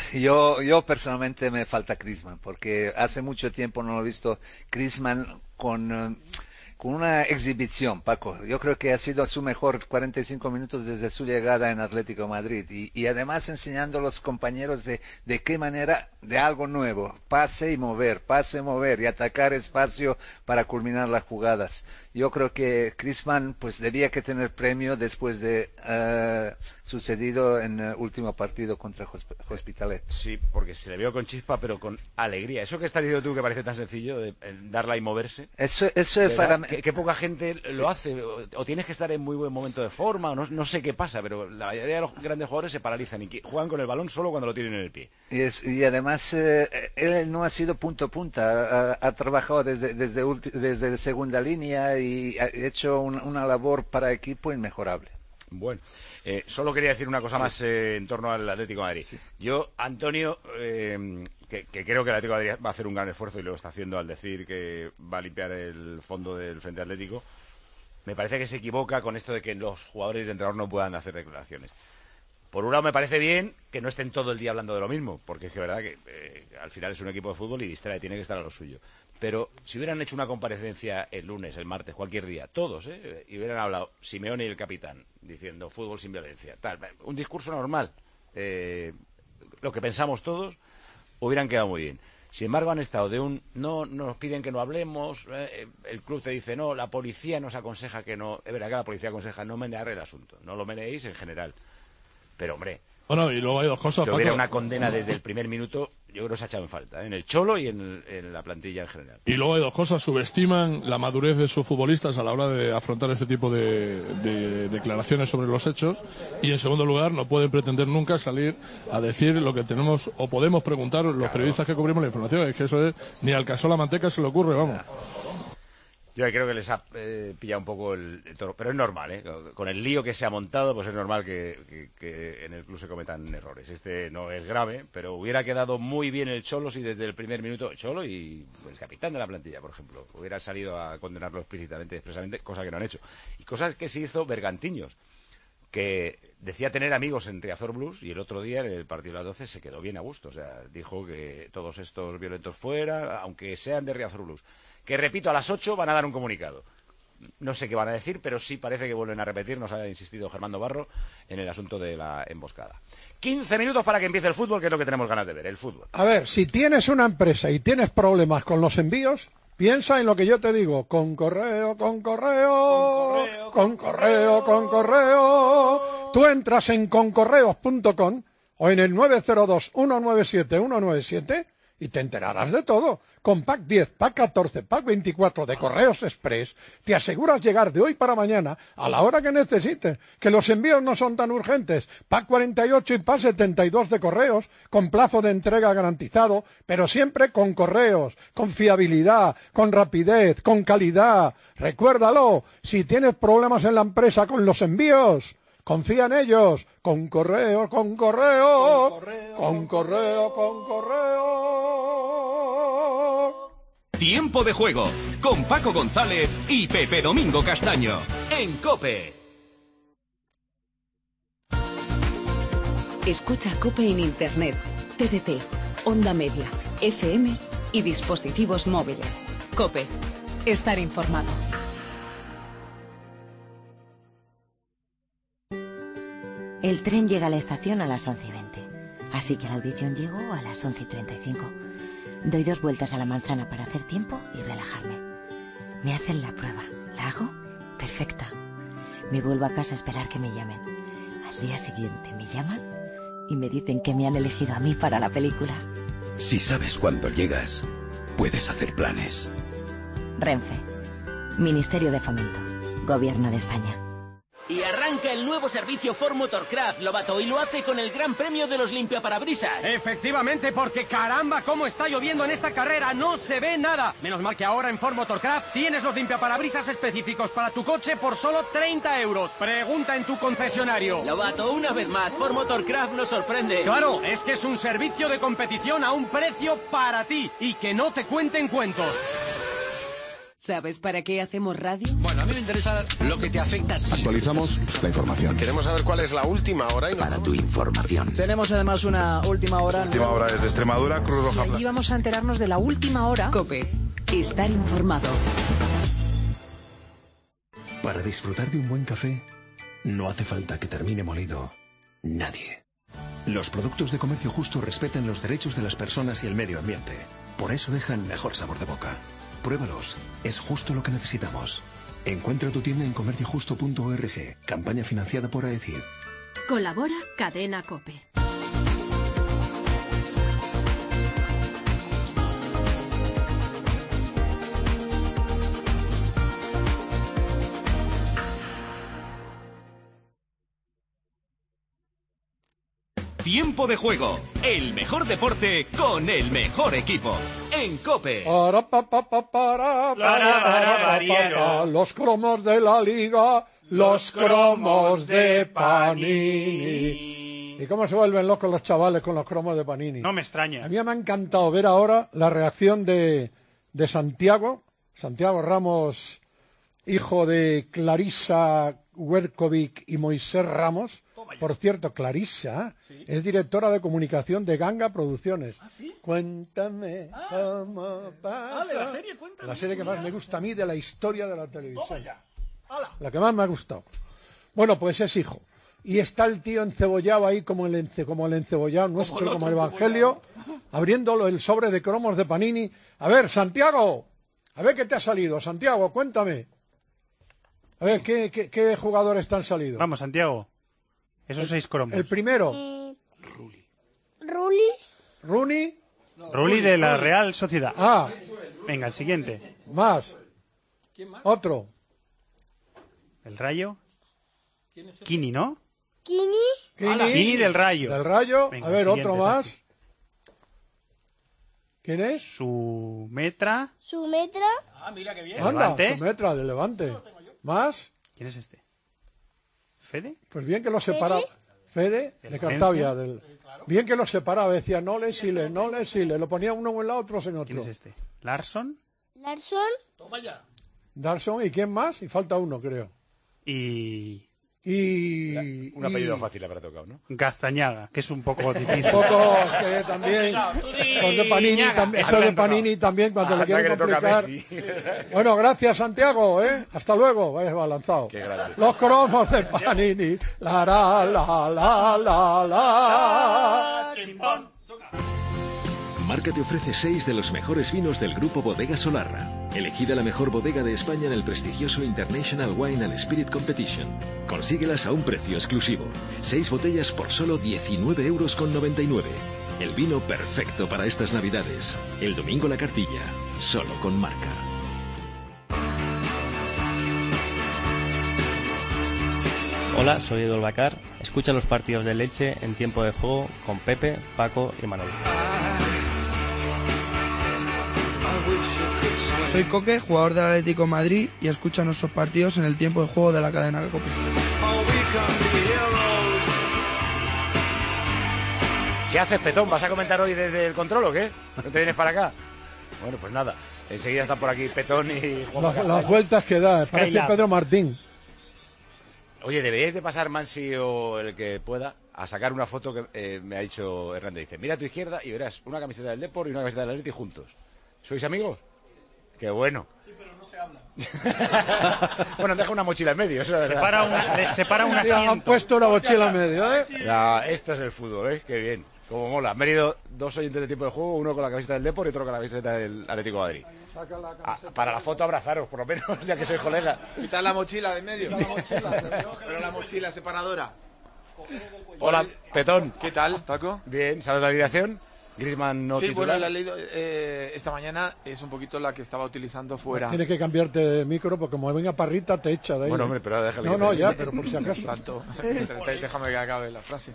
yo personalmente me falta Griezmann, porque hace mucho tiempo no lo he visto Griezmann con una exhibición, Paco. Yo creo que ha sido su mejor 45 minutos desde su llegada en Atlético de Madrid. Y además enseñando a los compañeros de qué manera, de algo nuevo, pase y mover y atacar espacio para culminar las jugadas. Yo creo que Griezmann pues debía que tener premio después de sucedido en el último partido contra Hospitalet. Sí, porque se le vio con chispa, pero con alegría. Eso que estás diciendo tú, que parece tan sencillo, de darla y moverse. Eso es para mí. Que poca gente lo hace, o tienes que estar en muy buen momento de forma, o no sé qué pasa, pero la mayoría de los grandes jugadores se paralizan y juegan con el balón solo cuando lo tienen en el pie. Y además él no ha sido punto a punta, ha trabajado desde segunda línea y ha hecho una labor para equipo inmejorable. Bueno, solo quería decir una cosa más en torno al Atlético de Madrid. Sí. Yo, Antonio, que creo que el Atlético de Madrid va a hacer un gran esfuerzo y lo está haciendo al decir que va a limpiar el fondo del Frente Atlético, me parece que se equivoca con esto de que los jugadores y el entrenador no puedan hacer declaraciones. Por un lado me parece bien que no estén todo el día hablando de lo mismo, porque es que verdad que al final es un equipo de fútbol y distrae, tiene que estar a lo suyo. Pero si hubieran hecho una comparecencia el lunes, el martes, cualquier día, todos, y hubieran hablado Simeone y el capitán, diciendo fútbol sin violencia, tal, un discurso normal, lo que pensamos todos, hubieran quedado muy bien. Sin embargo, han estado de no nos piden que no hablemos, el club te dice no, la policía nos aconseja que no, es verdad que la policía aconseja no menear el asunto, no lo meneéis en general. Pero, hombre, bueno, y luego hay dos cosas, que hubiera una condena desde el primer minuto, yo creo que se ha echado en falta, en el Cholo y en la plantilla en general. Y luego hay dos cosas, subestiman la madurez de sus futbolistas a la hora de afrontar este tipo de declaraciones sobre los hechos, y en segundo lugar, no pueden pretender nunca salir a decir lo que tenemos o podemos preguntar los periodistas que cubrimos la información, es que eso es, ni al caso la manteca se le ocurre, vamos. Yo creo que les ha pillado un poco el toro, pero es normal, con el lío que se ha montado, pues es normal que en el club se cometan errores. Este no es grave, pero hubiera quedado muy bien el Cholo si desde el primer minuto, Cholo y el capitán de la plantilla, por ejemplo, hubiera salido a condenarlo explícitamente, expresamente, cosa que no han hecho. Y cosas que se hizo Bergantiños, que decía tener amigos en Riazor Blues, y el otro día en el partido de las 12 se quedó bien a gusto, o sea, dijo que todos estos violentos fuera, aunque sean de Riazor Blues, que repito, a las 8 van a dar un comunicado. No sé qué van a decir, pero sí parece que vuelven a repetir, nos ha insistido Germán Barro en el asunto de la emboscada. 15 minutos para que empiece el fútbol, que es lo que tenemos ganas de ver, el fútbol. A ver, si tienes una empresa y tienes problemas con los envíos, piensa en lo que yo te digo, con correo. Tú entras en concorreos.com o en el 902-197-197 y te enterarás de todo. Con Pack 10, Pack 14, Pack 24 de Correos Express te aseguras llegar de hoy para mañana a la hora que necesites, que los envíos no son tan urgentes. Pack 48 y Pack 72 de Correos con plazo de entrega garantizado, pero siempre con Correos, con fiabilidad, con rapidez, con calidad. Recuérdalo, si tienes problemas en la empresa con los envíos, confía en ellos, con correo, con correo, con correo, con correo. Tiempo de juego con Paco González y Pepe Domingo Castaño en COPE. Escucha COPE en Internet, TDT, onda media, FM y dispositivos móviles. COPE. Estar informado. El tren llega a la estación a las 11:20, así que a la audición llego a las 11:35. Doy 2 vueltas a la manzana para hacer tiempo y relajarme. Me hacen la prueba. ¿La hago? Perfecta. Me vuelvo a casa a esperar que me llamen. Al día siguiente me llaman y me dicen que me han elegido a mí para la película. Si sabes cuándo llegas, puedes hacer planes. Renfe. Ministerio de Fomento. Gobierno de España. Y arranca el nuevo servicio Ford Motorcraft, Lobato, y lo hace con el gran premio de los limpiaparabrisas. Efectivamente, porque caramba, cómo está lloviendo en esta carrera, no se ve nada. Menos mal que ahora en Ford Motorcraft tienes los limpiaparabrisas específicos para tu coche por solo 30 euros. Pregunta en tu concesionario. Lobato, una vez más, Ford Motorcraft nos sorprende. Claro, es que es un servicio de competición a un precio para ti y que no te cuenten cuentos. ¿Sabes para qué hacemos radio? Bueno, a mí me interesa lo que te afecta a ti. Actualizamos la información. Queremos saber cuál es la última hora. Para tu información. Tenemos además una última hora. La última hora es de Extremadura, Cruz Roja. Y vamos a enterarnos de la última hora. COPE. Estar informado. Para disfrutar de un buen café, no hace falta que termine molido nadie. Los productos de comercio justo respetan los derechos de las personas y el medio ambiente. Por eso dejan mejor sabor de boca. Pruébalos, es justo lo que necesitamos. Encuentra tu tienda en comerciojusto.org. Campaña financiada por AECID. Colabora Cadena COPE. Tiempo de juego, el mejor deporte con el mejor equipo. En COPE. Los cromos de la liga, los cromos de Panini. ¿Y cómo se vuelven locos los chavales con los cromos de Panini? No me extraña. A mí me ha encantado ver ahora la reacción de Santiago Ramos, hijo de Clarisa Huercovic y Moisés Ramos. Por cierto, Clarisa es directora de comunicación de Ganga Producciones. ¿Ah, sí? Cuéntame cómo pasa. De la serie, cuéntame. La serie que más me gusta a mí de la historia de la televisión. Toma ya. ¡Hala! La que más me ha gustado. Bueno, pues es hijo. Y está el tío encebollado ahí como el encebollado nuestro, como el Evangelio, abriéndolo el sobre de cromos de Panini. A ver, Santiago, a ver qué te ha salido. Santiago, cuéntame. A ver, ¿qué jugadores te han salido? Vamos, Santiago. Esos 6 cromos. El primero. Rooney de la Real Sociedad. Ah. Venga, el siguiente. Más. Otro. El Rayo. Kini, ¿no? Kini. Kini del Rayo. Del Rayo. Venga, a ver, otro más. Santi. ¿Quién es? Sumetra. Ah, mira qué bien. Anda, Sumetra, del Levante. ¿Más? ¿Quién es este? ¿Fede? Pues bien que lo separaba. Fede, de Cartavia. Bien que lo separaba. Decía, no le sile. Lo ponía uno en un lado, otros en otro. ¿Quién es este? ¿Larson? Toma ya. Darson, ¿y quién más? Y falta uno, creo. Un apellido fácil habrá tocado, ¿no? Gaztañaga, que es un poco difícil. Un poco que también. Los de Panini también. Eso de Panini también, cuando le quieren complicar. Bueno, gracias, Santiago, ¿eh? Hasta luego. Vaya lanzado. Los cromos de Panini. La. Marca marca te ofrece 6 de los mejores vinos del grupo Bodega Solarra, elegida la mejor bodega de España en el prestigioso International Wine and Spirit Competition. Consíguelas a un precio exclusivo. 6 botellas por solo 19,99 €. El vino perfecto para estas Navidades. El domingo la cartilla, solo con marca. Hola, soy Edu Bacar. Escucha los partidos del Elche en tiempo de juego con Pepe, Paco y Manuel. Soy Coque, jugador del Atlético de Madrid, y escucha nuestros partidos en el tiempo de juego de la cadena COPE. ¿Qué haces, Petón? ¿Vas a comentar hoy desde el control o qué? ¿No te vienes para acá? Bueno, pues nada. Enseguida están por aquí Petón y Juan. Las vueltas que da, parece Pedro Martín. Oye, deberíais de pasar, Mansi o el que pueda, a sacar una foto que me ha dicho Hernández. Dice, mira a tu izquierda y verás una camiseta del Depor y una camiseta del Atleti juntos. ¿Sois amigos? ¡Qué bueno! Sí, pero no se habla. Bueno, deja una mochila en medio. Eso les separa un asiento. Han puesto una mochila en medio, ¿eh? Ya, esto es el fútbol, ¿eh? Qué bien. Como mola. Han venido 2 oyentes de tiempo de juego, uno con la camiseta del Depor y otro con la camiseta del Atlético de Madrid. Para la foto abrazaros, por lo menos, ya que sois colegas. Quitad la mochila de en medio. Pero la mochila separadora. Hola, Petón. ¿Qué tal, Paco? Bien, ¿sabes la alineación? Griezmann no sí, titular. bueno, la he leído esta mañana, es un poquito la que estaba utilizando fuera. Tienes que cambiarte de micro porque como venga Parrita te echa de ahí. Bueno, hombre, pero déjale. No, ya, pero por si acaso. Tanto. Déjame que acabe la frase.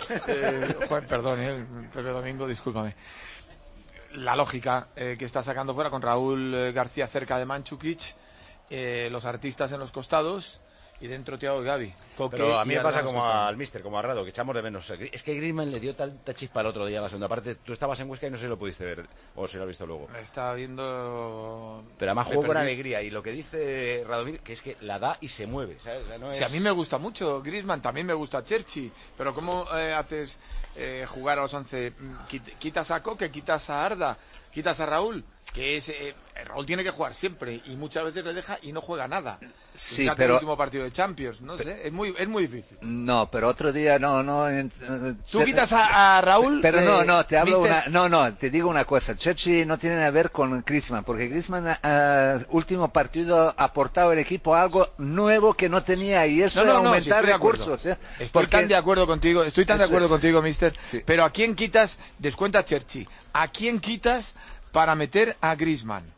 Perdón, Pepe Domingo, discúlpame. La lógica que está sacando fuera con Raúl García cerca de Mandžukić, los artistas en los costados y dentro Thiago y Gavi. Pero a mí me pasa como al míster, como a Rado, que echamos de menos. Es que Griezmann le dio tanta chispa el otro día a la segunda parte. Tú estabas en Huesca y no sé si lo pudiste ver, o si lo has visto luego. Me estaba viendo... Pero además jugó con alegría, y lo que dice Radomir, que es que la da y se mueve, ¿sabes? O sea, no es... Sí, a mí me gusta mucho Griezmann, también me gusta Cherchi, pero ¿cómo haces jugar a los 11? Quitas a Coque, quitas a Arda, quitas a Raúl, que es... Raúl tiene que jugar siempre y muchas veces le deja y no juega nada. Sí, fíjate pero el último partido de Champions, no sé, es muy difícil. No, pero otro día no. Tú quitas a Raúl. Pero no, te hablo te digo una cosa. Cherchi no tiene que ver con Griezmann, porque Griezmann último partido ha aportado al equipo algo nuevo que no tenía y eso es aumentar recursos. Estoy tan de acuerdo contigo, mister. Sí. Pero ¿a quién quitas? Descuenta a Cherchi. ¿A quién quitas para meter a Griezmann?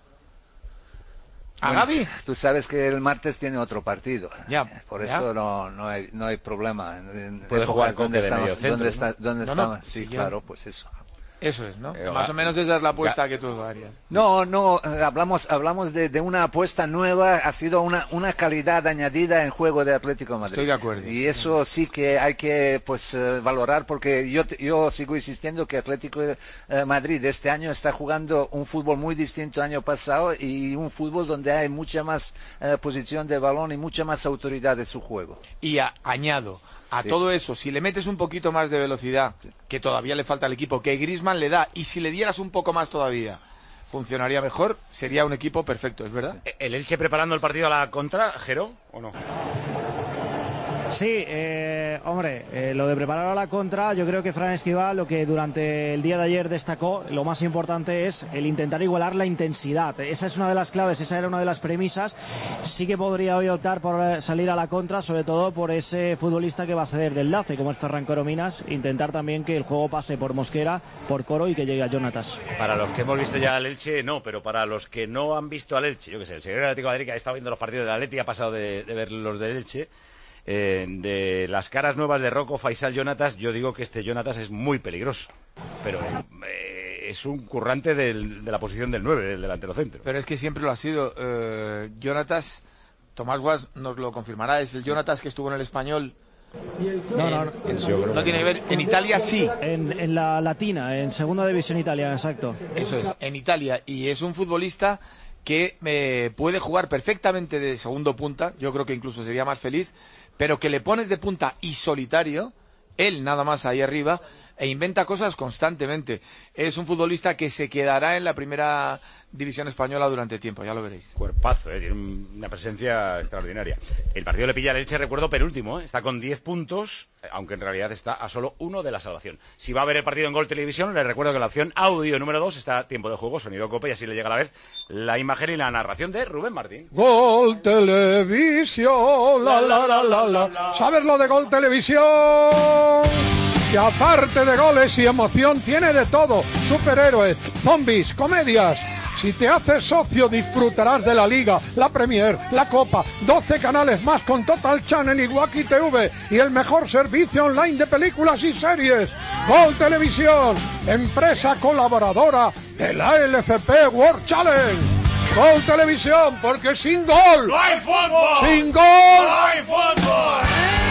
¿A Gavi? Tú sabes que el martes tiene otro partido. Por ya. Eso no hay problema. Puede jugar con de medio centro, ¿Dónde estaba? Sí, claro, pues eso. Eso es, ¿no? Más o menos esa es la apuesta que tú harías. No, hablamos de una apuesta nueva, ha sido una calidad añadida en juego de Atlético de Madrid. Estoy de acuerdo. Y eso sí que hay que valorar, porque yo sigo insistiendo que Atlético de Madrid este año está jugando un fútbol muy distinto al año pasado y un fútbol donde hay mucha más posición de balón y mucha más autoridad de su juego. Y añado... A todo eso, si le metes un poquito más de velocidad, que todavía le falta al equipo, que Griezmann le da, y si le dieras un poco más todavía, funcionaría mejor, sería un equipo perfecto, ¿es verdad? ¿El Elche preparando el partido a la contra, Jero, o no? Sí, hombre, lo de preparar a la contra, yo creo que Fran Escribá lo que durante el día de ayer destacó, lo más importante es el intentar igualar la intensidad. Esa es una de las claves, esa era una de las premisas. Sí que podría hoy optar por salir a la contra, sobre todo por ese futbolista que va a ceder de enlace, como es Ferran Corominas, intentar también que el juego pase por Mosquera, por Coro y que llegue a Jonatas. Para los que hemos visto ya al Elche, no, pero para los que no han visto al Elche, yo que sé, el señor Atlético de Madrid que ha estado viendo los partidos del Atleti, ha pasado de ver los del Elche. De las caras nuevas de Rocco, Faisal, Jonatas, yo digo que este Jonatas es muy peligroso, pero es un currante de la posición del 9, del delantero centro. Pero es que siempre lo ha sido. Jonatas, Tomás Guas nos lo confirmará, es el Jonatas que estuvo en el Español. No tiene que ver, en Italia sí. En la Latina, en segunda división italiana, exacto. Eso es, en Italia, y es un futbolista que puede jugar perfectamente de segundo punta, yo creo que incluso sería más feliz, pero que le pones de punta y solitario, él nada más ahí arriba, e inventa cosas constantemente. Es un futbolista que se quedará en la primera división española durante tiempo, ya lo veréis. Cuerpazo, tiene una presencia extraordinaria. El partido le pilla al Elche, recuerdo, penúltimo, está con 10 puntos, aunque en realidad está a solo 1 de la salvación. Si va a ver el partido en Gol Televisión, les recuerdo que la opción audio número 2 está tiempo de juego, sonido Cope, y así le llega a la vez la imagen y la narración de Rubén Martín. Gol Televisión, la la la la la. ¿Sabes lo de Gol Televisión? Que aparte de goles y emoción tiene de todo: superhéroes, zombies, comedias. Si te haces socio disfrutarás de la Liga, la Premier, la Copa, 12 canales más con Total Channel y Wacky TV y el mejor servicio online de películas y series. Gol Televisión, empresa colaboradora de la LFP World Challenge. Gol Televisión, porque sin gol ¡no hay fútbol! ¡Sin gol ¡no hay fútbol!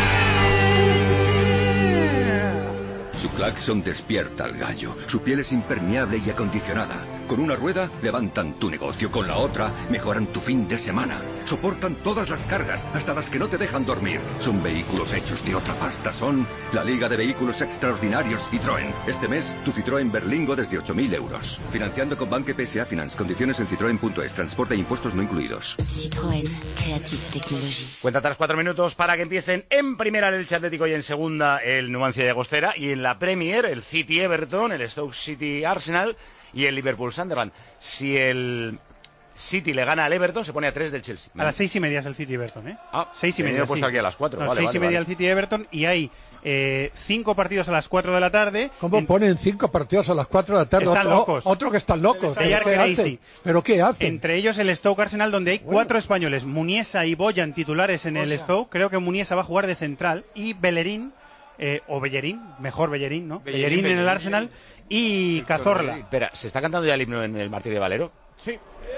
Su claxon despierta al gallo. Su piel es impermeable y acondicionada. Con una rueda levantan tu negocio, con la otra mejoran tu fin de semana. Soportan todas las cargas, hasta las que no te dejan dormir. Son vehículos hechos de otra pasta. Son la Liga de Vehículos Extraordinarios Citroën. Este mes, tu Citroën Berlingo desde 8.000 euros. Financiando con Banque PSA Finance. Condiciones en citroen.es. Transporte e impuestos no incluidos. Citroën. Creative Technology. Cuenta tras 4 minutos para que empiecen en primera el Elche Atlético y en segunda el Numancia y Agostera. Y en la Premier, el City Everton, el Stoke City Arsenal y el Liverpool Sunderland. Si el City le gana al Everton, se pone a 3 del Chelsea. A las 6:30 es el City Everton, ¿eh? 6:30. He puesto aquí a las 4. No, vale, 6:30 el City Everton, y hay 5 partidos a las 4 de la tarde. ¿Cómo ponen 5 partidos a las 4 de la tarde? Están locos. Otro que están locos. ¿Pero qué hacen? Entre ellos el Stoke Arsenal, donde hay 4 españoles. Muniesa y Boyan titulares en el Stoke. Creo que Muniesa va a jugar de central. Y Bellerín, o Bellerín, mejor Bellerín, ¿no? Bellerín en el Arsenal. Y Cazorla. Espera, ¿se está cantando ya el himno en el Martí de Valero? Sí.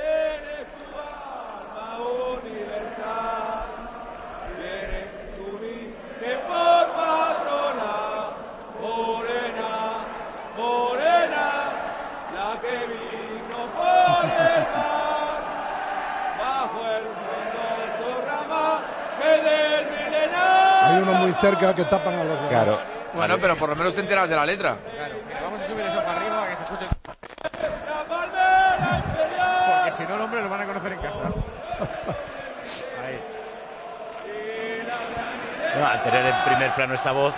Hay uno muy cerca que tapan a los demás. Claro. Bueno, pero por lo menos te enteras de la letra. Claro, mira, vamos a subir eso para arriba, que se escuche. Porque si no, el hombre lo van a conocer en casa. Ahí. No, al tener en primer plano esta voz,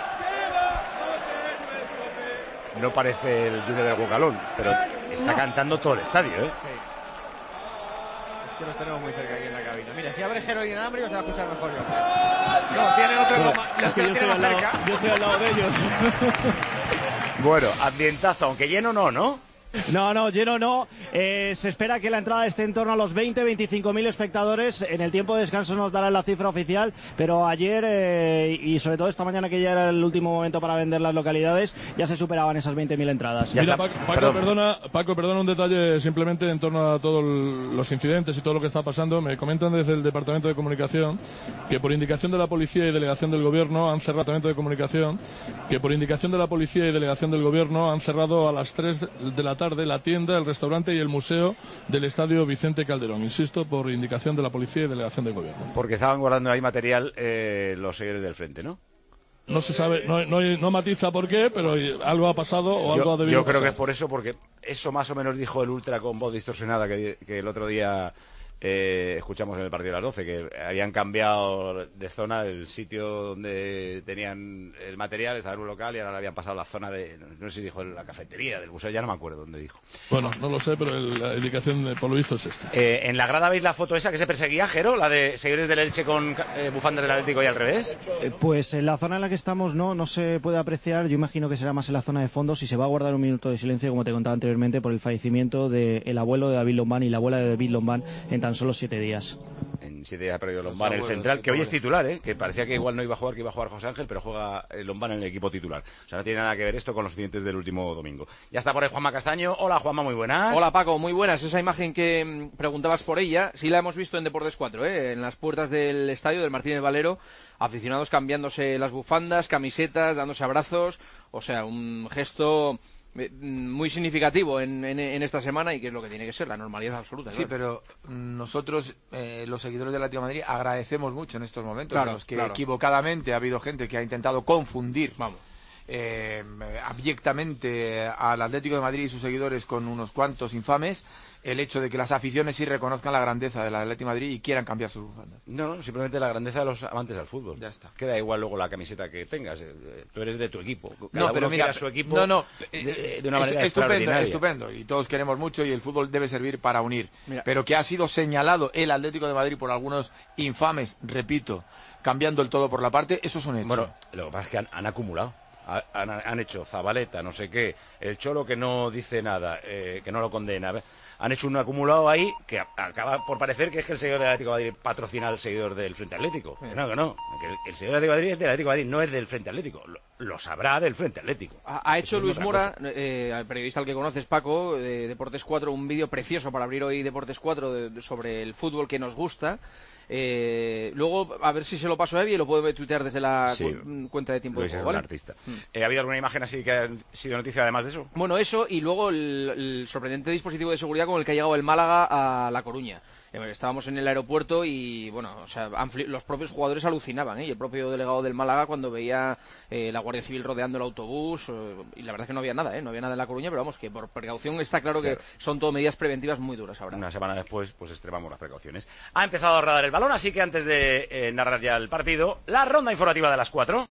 no parece el Junior del Guacalón, pero está cantando todo el estadio, ¿eh? Sí. Es que los tenemos muy cerca aquí en la cabina. Mira, si abre Jero y en hambre, os va a escuchar mejor, yo creo. No, tiene otro es que yo estoy al lado de ellos. Bueno, ambientazo, aunque lleno no. No, lleno no. Se espera que la entrada esté en torno a los 20-25.000 espectadores. En el tiempo de descanso nos darán la cifra oficial, pero ayer y sobre todo esta mañana, que ya era el último momento para vender las localidades, ya se superaban esas 20.000 entradas. Mira, Paco, perdona un detalle simplemente en torno a todos los incidentes y todo lo que está pasando. Me comentan desde el Departamento de Comunicación que por indicación de la Policía y Delegación del Gobierno han cerrado a las 3 de la tarde la tienda, el restaurante y el museo del Estadio Vicente Calderón. Insisto, por indicación de la Policía y Delegación del Gobierno. Porque estaban guardando ahí material los señores del frente, ¿no? No se sabe, no matiza por qué, pero algo ha pasado o algo ha debido pasar. Yo creo que es por eso, porque eso más o menos dijo el Ultra con voz distorsionada que el otro día escuchamos en el partido de las 12, que habían cambiado de zona el sitio donde tenían el material, estaba en un local y ahora le habían pasado la zona de, no sé si dijo la cafetería del museo, ya no me acuerdo dónde dijo. Bueno, no lo sé, pero la indicación por lo visto es esta. En la grada veis la foto esa que se perseguía, Jero, la de seguidores del Elche con bufandas del Atlético y al revés. Pues en la zona en la que estamos no se puede apreciar. Yo imagino que será más en la zona de fondo. Si se va a guardar un minuto de silencio, como te contaba anteriormente, por el fallecimiento del abuelo de David Lombán y la abuela de David Lombán en tan solo 7 días. En 7 días ha perdido Lombán, el central, que hoy es titular, que parecía que igual no iba a jugar, que iba a jugar José Ángel, pero juega Lombán en el equipo titular. O sea, no tiene nada que ver esto con los incidentes del último domingo. Ya está por ahí Juanma Castaño. Hola, Juanma, muy buenas. Hola, Paco, muy buenas. Esa imagen que preguntabas por ella, sí la hemos visto en Deportes 4, en las puertas del estadio del Martínez Valero, aficionados cambiándose las bufandas, camisetas, dándose abrazos. O sea, un gesto muy significativo en esta semana, y que es lo que tiene que ser, la normalidad absoluta. Sí, pero nosotros, los seguidores del Atlético de Madrid, agradecemos mucho en estos momentos, claro, en los que equivocadamente ha habido gente que ha intentado confundir abyectamente al Atlético de Madrid y sus seguidores con unos cuantos infames, el hecho de que las aficiones sí reconozcan la grandeza del Atlético de Madrid y quieran cambiar sus bufandas. No, simplemente la grandeza de los amantes del fútbol. Ya está. Queda igual luego la camiseta que tengas. Tú eres de tu equipo. No, pero mira, su equipo de una manera extraordinaria. Estupendo. Y todos queremos mucho y el fútbol debe servir para unir. Mira. Pero que ha sido señalado el Atlético de Madrid por algunos infames, repito, cambiando el todo por la parte, eso es un hecho. Bueno, lo que pasa es que han acumulado. Han hecho Zabaleta, no sé qué, el Cholo que no dice nada, que no lo condena. Han hecho un acumulado ahí que acaba por parecer que es que el seguidor del Atlético de Madrid patrocina al seguidor del Frente Atlético. Sí. Que no. Que el seguidor del Atlético de Madrid es del Atlético de Madrid, no es del Frente Atlético. Lo sabrá del Frente Atlético. Ha hecho Luis Mora, el periodista al que conoces, Paco, de Deportes 4, un vídeo precioso para abrir hoy Deportes 4 sobre el fútbol que nos gusta. Luego, a ver si se lo paso a Evi y lo puedo tuitear desde la cuenta de Tiempo de Juego, ¿vale? Artista. ¿Ha habido alguna imagen así que ha sido noticia además de eso? Bueno, eso y luego el sorprendente dispositivo de seguridad con el que ha llegado el Málaga a La Coruña. Estábamos en el aeropuerto y, bueno, o sea, los propios jugadores alucinaban, y el propio delegado del Málaga cuando veía la Guardia Civil rodeando el autobús, y la verdad es que no había nada, no había nada en La Coruña, pero vamos, que por precaución está claro que son todo medidas preventivas muy duras ahora. Una semana después, pues extremamos las precauciones. Ha empezado a rodar el balón, así que antes de narrar ya el partido, la ronda informativa de las 4.